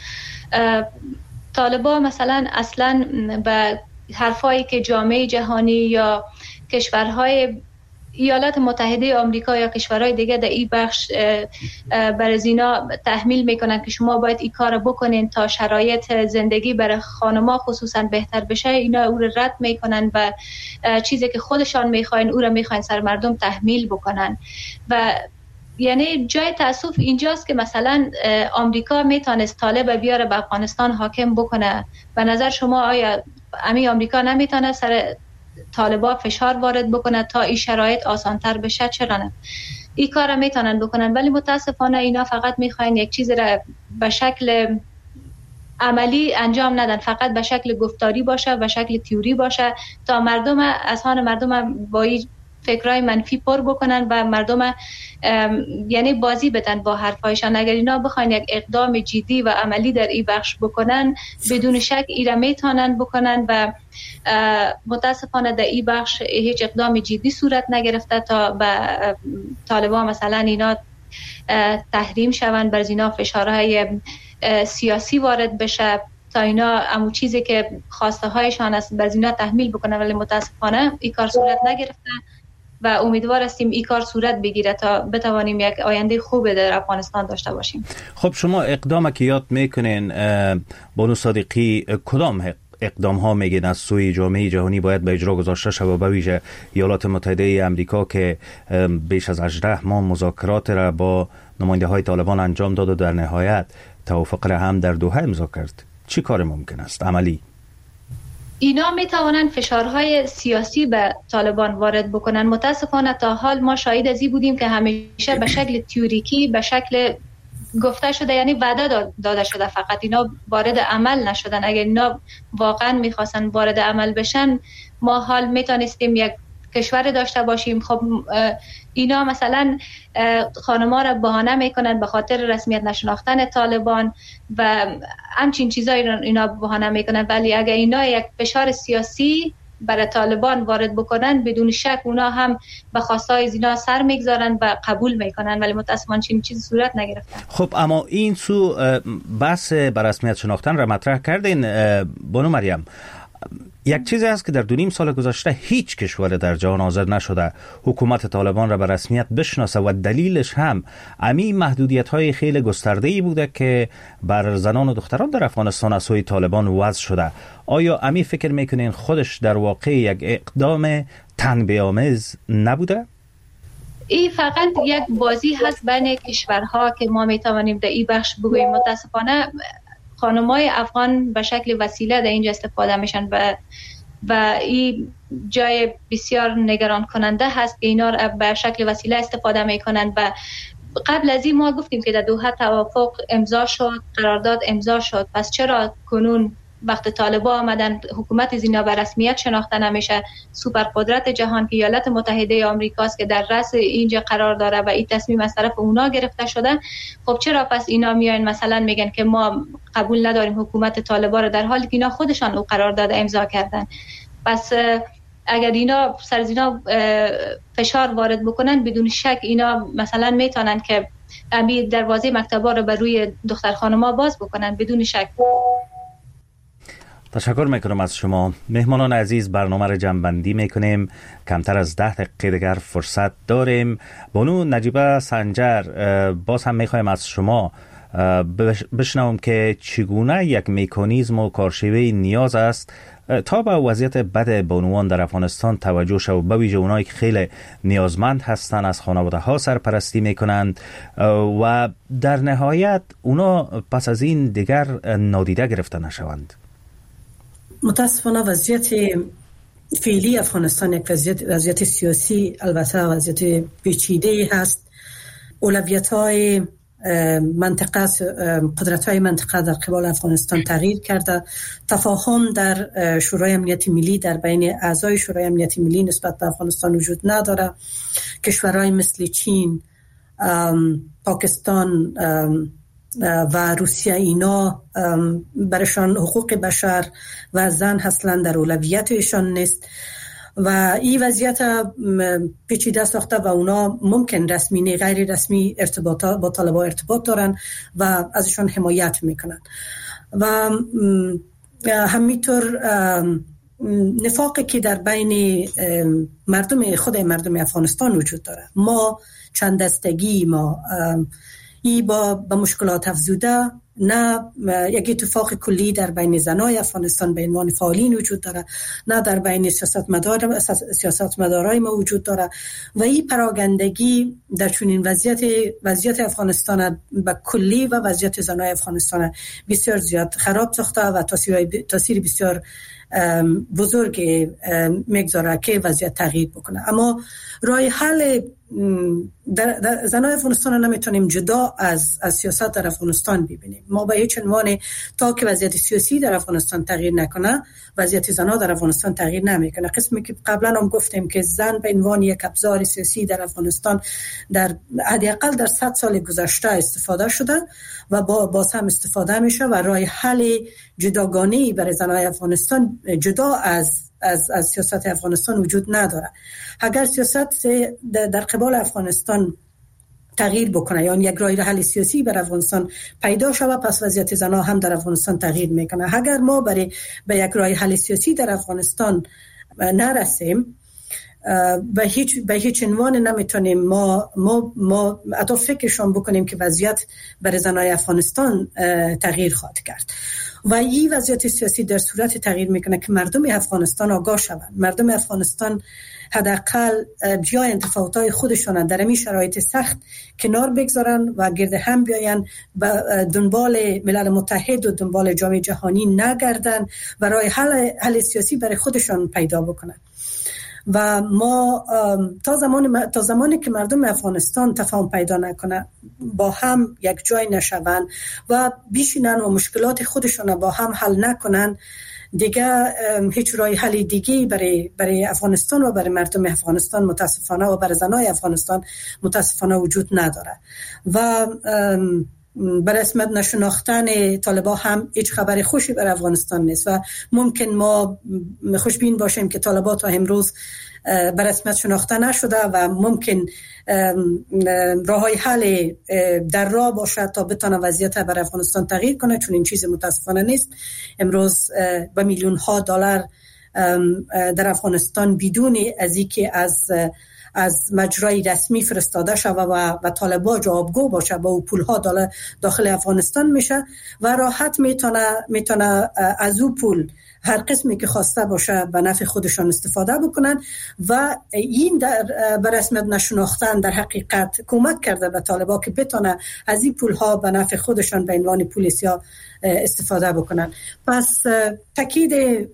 طالبا مثلا اصلا به حرفایی که جامعه جهانی یا کشورهای ایالات متحده آمریکا یا کشورهای دیگه در این بخش برای زینا تحمیل میکنن که شما باید این کار بکنین تا شرایط زندگی برای خانم‌ها خصوصا بهتر بشه، اینا او رو رد میکنن و چیزی که خودشان میخواین او رو میخواین سر مردم تحمیل بکنن. و یعنی جای تاسف اینجاست که مثلا آمریکا میتونست طالب بیاره به افغانستان حاکم بکنه. به نظر شما آیا امی آمریکا نمیتونه سر طالبا فشار وارد بکنه تا این شرایط آسانتر بشه؟ چرا نه؟ این کار میتونن بکنن، ولی متاسفانه اینا فقط میخواین یک چیز را به شکل عملی انجام ندن، فقط به شکل گفتاری باشه، به شکل تئوری باشه تا مردم اذهان مردم با این فکرای منفی پر بکنن و مردم یعنی بازی بدن با حرفایشان. اگر اینا بخواین یک اقدام جدی و عملی در این بخش بکنن بدون شک اینا میتونن بکنن و متاسفانه در این بخش هیچ اقدام جدی صورت نگرفته تا به طالبان مثلا اینا تحریم شوند، بر اینا فشارهای سیاسی وارد بشه تا اینا همون چیزی که خواسته هایشان است بر اینا تحمیل بکنن، ولی متاسفانه این کار صورت نگرفته و امیدوار هستیم این کار صورت بگیره تا بتوانیم یک آینده خوب در افغانستان داشته باشیم. خب شما اقدامی که یاد میکنین بانو صادقی، کدام اقدام ها میگین از سوی جامعه جهانی باید به اجرا گذاشته شود، به ویژه ایالات متحده آمریکا که بیش از هجده ماه مذاکرات را با نماینده های طالبان انجام داد و در نهایت توافق را هم در دوحه امضا کرد؟ چی کار ممکن است عملی؟ اینا می توانند فشارهای سیاسی به طالبان وارد بکنن. متاسفانه تا حال ما شاهد از این بودیم که همیشه به شکل تئوریکی، به شکل گفته شده، یعنی وعده داده شده، فقط اینا وارد عمل نشدن. اگر اینا واقعا میخواستن وارد عمل بشن ما حال میتونستیم یک کشور داشته باشیم. خب اینا مثلا خانم‌ها را بهانه میکنن به خاطر رسمیت نشناختن طالبان و همچین چیزایی اینا بهانه میکنن، ولی اگر اینا یک فشار سیاسی برای طالبان وارد بکنن بدون شک اونا هم به خواستای اینا سر میگذارن و قبول میکنن، ولی متاسفانه چنین چیزی صورت نگرفته. خب اما این سو بحث به رسمیت شناختن را مطرح کردین بانو مریم. یک چیزی است که در دو نیم سال گذشته هیچ کشور در جهان حاضر نشده حکومت طالبان را به رسمیت بشناسه و دلیلش هم امی محدودیت های خیلی گسترده‌ای بوده که بر زنان و دختران در افغانستان از سوی طالبان وضع شده. آیا امی فکر میکنین خودش در واقع یک اقدام تنبیه‌آمیز نبوده؟ این فقط یک بازی هست بین کشورها که ما میتوانیم در این بخش بگوییم. متاسفانه خانم‌های افغان به شکل وسیله در اینجا استفاده میشن و و این جای بسیار نگران کننده هست که اینا را به شکل وسیله استفاده میکنن. و قبل از این ما گفتیم که در دوحه توافق امضا شد، قرارداد امضا شد، پس چرا کنون وقت طالبان آمدن حکومت زینا به رسمیت شناخته نمیشه؟ سوپر قدرت جهان که ایالات متحده آمریکاست که در رأس اینجا قرار داره و این تصمیم از طرف اونا گرفته شده. خب چرا پس اینا میاین مثلا میگن که ما قبول نداریم حکومت طالبان رو، در حالی که اینا خودشان او قرارداد امضا کردن؟ پس اگر اینا سر اینا فشار وارد بکنن بدون شک اینا مثلا میتونن که امی دروازه مکتبا رو بر روی دختر خانما باز بکنن بدون شک. تشکر میکنم از شما. مهمانان عزیز، برنامه را جمع‌بندی میکنیم، کمتر از ده دقیقه دیگر فرصت داریم. بانو نجیبه سنجر، باز هم میخوایم از شما بشنوم که چگونه یک مکانیزم و کارشیوه نیاز است تا به وضعیت بد بانوان در افغانستان توجه شود، به ویژه اونایی که خیلی نیازمند هستند، از خانواده ها سرپرستی میکنند و در نهایت اونا پس از این دیگر نادیده گرفته نشوند. متاسفانه وضعیت فعلی افغانستان یک وضعیت, وضعیت سیاسی البته وضعیت پیچیده هست. اولویت‌های منطقه قدرت‌های منطقه در قبال افغانستان تغییر کرده. تفاهم در شورای امنیت ملی در بین اعضای شورای امنیت ملی نسبت به افغانستان وجود نداره. کشورهای مثل چین، پاکستان و روسیه اینا برشان حقوق بشر و زن اصلا در اولویت ایشان نیست و این وضعیت پیچیده ساخته و اونا ممکن رسمی نه غیر رسمی ارتباطات با طالبان ارتباط دارن و ازشان حمایت میکنن و همینطور نفاقی که در بین مردم خود مردم افغانستان وجود داره. ما چند دستگی ما ای با به مشکلات افزوده، نه یک اتفاق کلی در بین زنای افغانستان به عنوان فعالین وجود داره، نه در بین سیاستمدار سیاستمدارای ما وجود داره و این پراگندگی در چنین وضعیت وضعیت افغانستان به کلی و وضعیت زنای افغانستان بسیار زیاد خراب ساخته و تاثیر تاثیر بسیار بزرگ میگذاره که وضعیت تغییر بکنه. اما راه حل در, در زنای افغانستان نمیتونیم جدا از از سیاست در افغانستان ببینیم. ما به هیچ عنوان تا که وضعیت سیاسی در افغانستان تغییر نکنه وضعیت زنها در افغانستان تغییر نمیکنه. قسمی که قبلا هم گفتیم که زن به عنوان یک ابزار سیاسی در افغانستان در حداقل در صد سال گذشته استفاده شده و با باز هم استفاده میشه و راه حل جداگانه‌ای برای زنای افغانستان جدا از از از سیاست افغانستان وجود نداره. اگر سیاست در قبال افغانستان تغییر بکنه، یعنی یک راه حل سیاسی بر افغانستان پیدا شود، پس وضعیت زنان هم در افغانستان تغییر میکنه. اگر ما برای به یک راه حل سیاسی در افغانستان نرسیم، به هیچ به هیچ عنوان نمیتونیم ما ما ما حتی فکرشون بکنیم که وضعیت برای زنای افغانستان تغییر خواهد کرد. و این وضعیت سیاسی در صورت تغییر میکنه که مردم افغانستان آگاه شوند، مردم افغانستان حداقل بیاین تفاوت‌های خودشون در این شرایط سخت کنار بگذارن و گرد هم بیاین، به دنبال ملل متحد و دنبال جامعه جهانی نگردن و راه حل حل سیاسی برای خودشون پیدا بکنن. و ما تا زمان تا زمانی که مردم افغانستان تفاهم پیدا نکنه، با هم یک جای نشوند و بشینن و مشکلات خودشون با هم حل نکنن، دیگه هیچ راه حل دیگه برای برای افغانستان و برای مردم افغانستان متاسفانه و برای زنای افغانستان متاسفانه وجود نداره. و به رسمیت نشناختن طالبان هم هیچ خبر خوشی برای افغانستان نیست و ممکن ما خوشبین باشیم که طالبان تا امروز به رسمیت شناخته نشده و ممکن راههای حل در راه باشد تا بتونه وضعیت برای افغانستان تغییر کنه، چون این چیز متاسفانه نیست. امروز با میلیون ها دلار در افغانستان بدون از اینکه از از مجرای رسمی فرستاده شده و و طالبان جوابگو باشه با پول ها داخل افغانستان میشه و راحت میتونه میتونه از او پول هر قسمی که خواسته باشه به نفع خودشان استفاده بکنن و این در به رسمیت نشناختن در حقیقت کمک کرده به طالبان که بتونه از این پول ها به نفع خودشان به عنوان پول سیاه استفاده بکنن. پس تاکید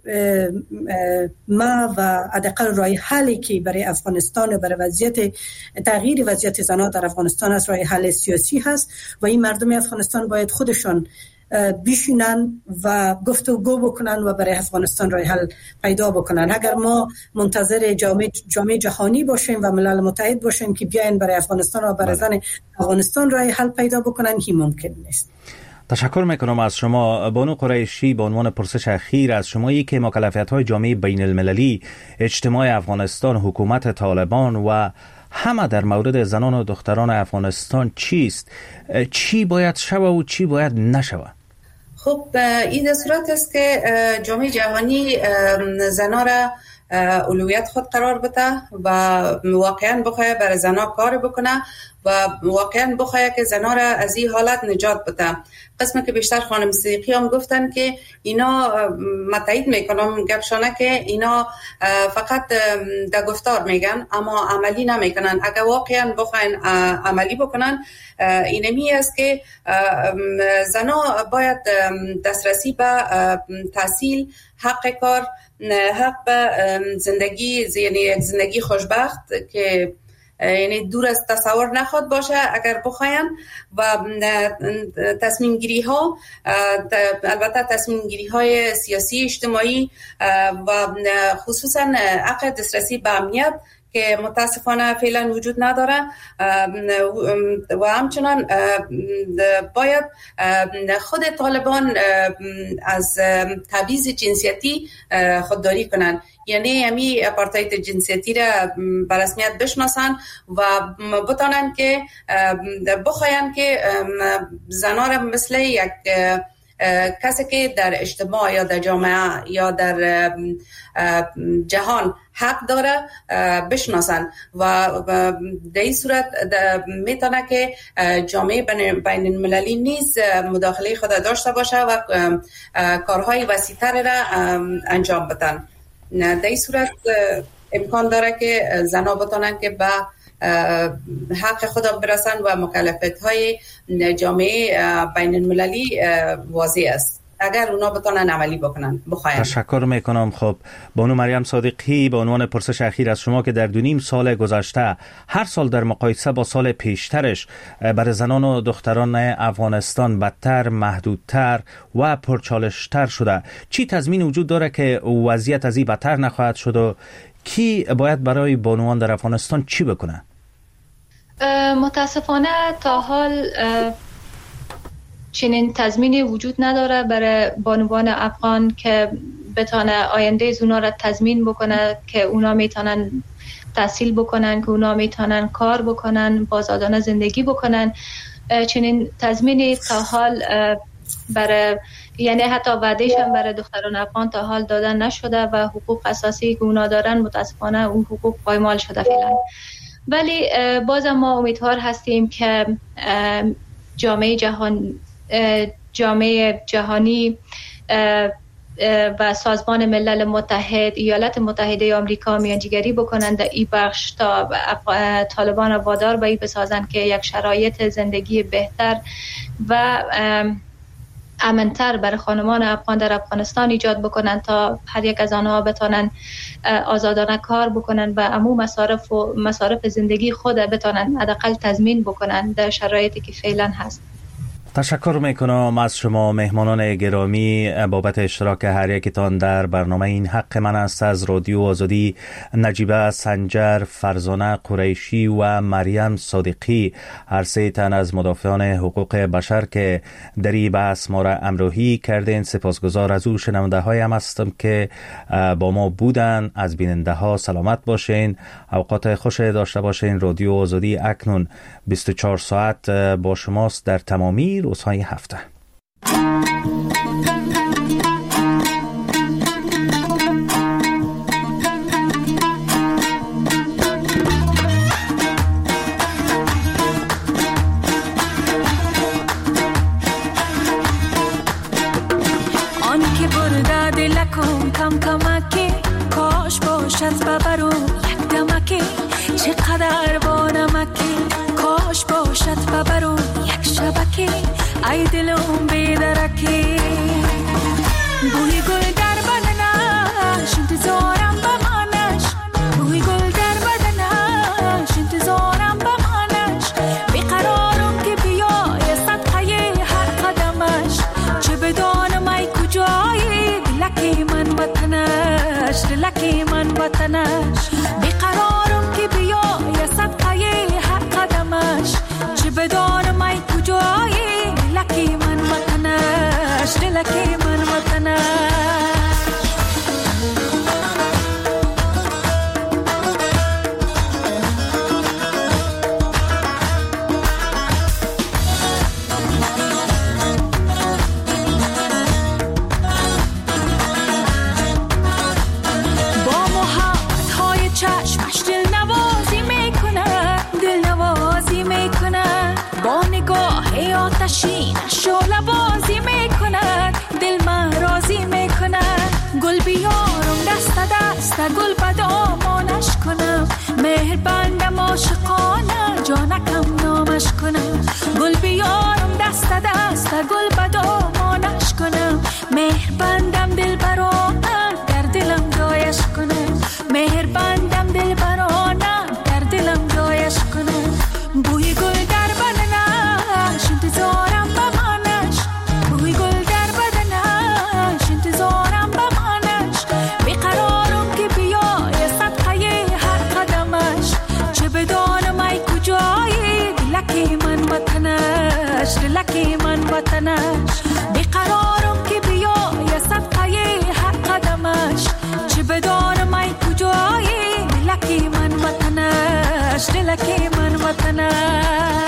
ما و حداقل راه حلی که برای افغانستان و برای وضعیت تغییر وضعیت زنان در افغانستان از راه حل سیاسی هست و این مردم افغانستان باید خودشان بیشینن و گفتگو بکنن و برای افغانستان راه حل پیدا بکنن. اگر ما منتظر جامعه جامعه جهانی باشیم و ملل متحد باشیم که بیاین برای افغانستان و برای زن افغانستان راه حل پیدا بکنن، این ممکن نیست. تشکر میکنم از شما بانو قریشی. به عنوان پرسش اخیر از شما، که مکلفیت‌های جامعه بین المللی، اجتماع افغانستان، حکومت طالبان و همه در مورد زنان و دختران افغانستان چیست؟ چی باید شوه و چی باید نشوه؟ خب این در صورت است که جامعه جهانی زنها را اولویت خود قرار بده و واقعا بخواه برای زنها کار بکنه و واقعا بخواه که زنها را از این حالت نجات بده. قسمی که بیشتر خانم صدیقی هم گفتن که اینا متایید میکنم گپشانه که اینا فقط در گفتار میگن اما عملی نمیکنن. اگر واقعا بخواین عملی بکنن، اینمی است که زنها باید دسترسی به تحصیل، حق کار، حق به زندگی، یعنی یک زندگی خوشبخت که یعنی دور از تصور نخواد باشه اگر بخواین، و تصمیم گیری ها، البته تصمیم گیری های سیاسی اجتماعی و خصوصا حق دسترسی به امنیت که متاسفانه فعلا وجود نداره و همچنان باید خود طالبان از تبعیض جنسیتی خودداری کنن، یعنی همی اپارتاید جنسیتی را به رسمیت بشناسن و بتانن که بخواین که زنان را مثل یک کسی که در اجتماع یا در جامعه یا در جهان حق داره بشناسن و در این صورت میتونه که جامعه بین المللی نیز مداخله خود داشته باشه و کارهای وسیع‌تر را انجام بدن. در این صورت امکان داره که زنها بتونن که به حق خود برسن و مکلفیت‌های جامعه بین المللی واضح است اگر اونا بتونن عملی بکنن بخواین. تشکر میکنم. خب بانو مریم صادقی، به عنوان پرسش اخیر از شما که در دو نیم سال گذشته هر سال در مقایسه با سال پیشترش برای زنان و دختران افغانستان بدتر، محدودتر و پرچالشتر شده، چی تضمین وجود داره که وضعیت از این بدتر نخواهد شد و کی باید برای بانوان در افغانستان چی بکنه؟ متاسفانه تا حال چنین تضمینی وجود نداره برای بانوان افغان که بتونه آینده اونا را تضمین بکنه که اونا میتونن تحصیل بکنن، که اونا میتونن کار بکنن، آزادانه زندگی بکنن. چنین تضمینی تا حال برای یعنی حتی وعدهش هم برای دختران افغان تا حال دادن نشده و حقوق اساسی که اونا دارن متاسفانه اون حقوق پایمال شده فعلا. ولی باز ما امیدوار هستیم که جامعه جهان جامعه جهانی و سازمان ملل متحد، ایالات متحده آمریکا میانجیگری بکنند در این بخش تا طالبان را وادار به این بسازند که یک شرایط زندگی بهتر و امن‌تر برای خانمان افغان در افغانستان ایجاد بکنند تا هر یک از آنها بتونن آزادانه کار بکنن و عموم مصارف و مصارف زندگی خود بتونن حداقل تضمین بکنن در شرایطی که فعلا هست. تشکر میکنم از شما مهمانان گرامی بابت اشتراک هر یکتان در برنامه این حق من است از رادیو آزادی. نجیبه سنجر، فرزانه قریشی و مریم صادقی، هر سه تن از مدافعان حقوق بشر که در این بحث ما را همراهی کردین. سپاسگزار از او. شنونده هایم هستم که با ما بودن. از بیننده ها سلامت باشین، اوقات خوش داشته باشین. رادیو آزادی اکنون بیست و چهار ساعت با شماست در تمامی روزهای هفته. آن که برده دلکم کم کمکی، کاش باشد ببرو یک دمکی، چقدر با نمکی، کاش باشد ببرو یک شبکی، ای دلم بیدرکی. بوی گل در بدنش انتظارم بمانش، بوی گل در بدنش انتظارم بمانش، بیقرارم که بیای صدقه هر قدمش، چه بدانم ای کجایی دلکی من وطنش، دلکی من وطنش، بیقرارم که بیای صدقه هر قدمش، چه بدانم ای کجایی دلکی من وطنش، دلکی من وطنش. با محبت های چشمش دل نوازی میکنه، دل نوازی میکنه، با نگاه آتشینش شعله بازی میکنه، دل من راضی میکنه. گل بیارم دست دست گل بدامانش کنم، مهر بندم عاشقانه جانکم نامش کنم. گل بیارم دست دست گل بدامانش کنم، مهر بندم دل برانه در دلم جایش کنم، مهر بندم دل برانه در دلم جایش کنم. بوی گل در بدنش انتظارم بمانش، بوی گل در بدنش انتظارم بمانش، بیقرارم که بیای صدقه هر قدمش، چه بدانم ای کجایی دلکی من وطنش، دلکی من وطنش، بیقرارم که بیای صدقه هر قدمش، چه بدانم ای کجایی دلکی من وطنش، دلکی من وطنش.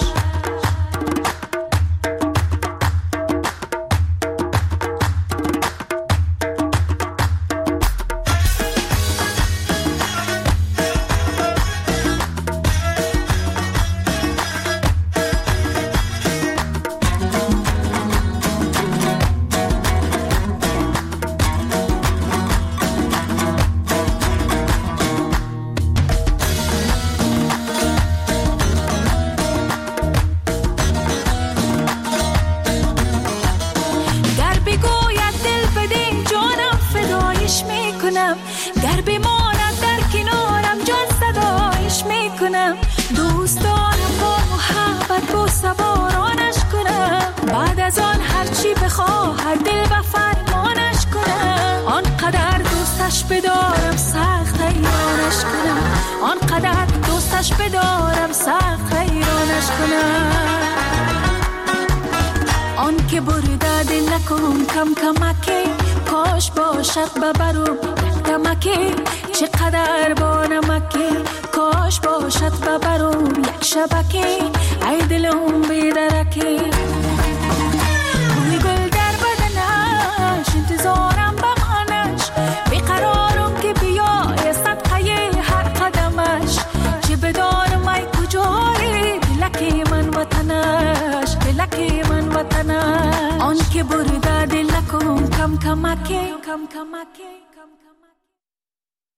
گر بماند در کنارم جان صدایش میکنم، دوست دارم با محبت با سوارانش کنم، بعد از آن هرچی بخواهد دل و فرمانش کنم، آنقدر دوستش بدارم سخت حیرانش کنم، آنقدر دوستش بدارم سخت حیرانش کنم. آن که برده دل نکن کم کمکی، کاش باشد ببرم دمکی چقدر با نمکی کاش باشد ببرم یک شبکی ای دلم بیدرکی بوی گل در بدنش انتظارم بمانش بیقرارم که بیای صدقه هر قدمش چه بدانم ای کجایی دلکی من وطنش دلکی من وطنش آن که برده دلکم کم کمکی کم کمکی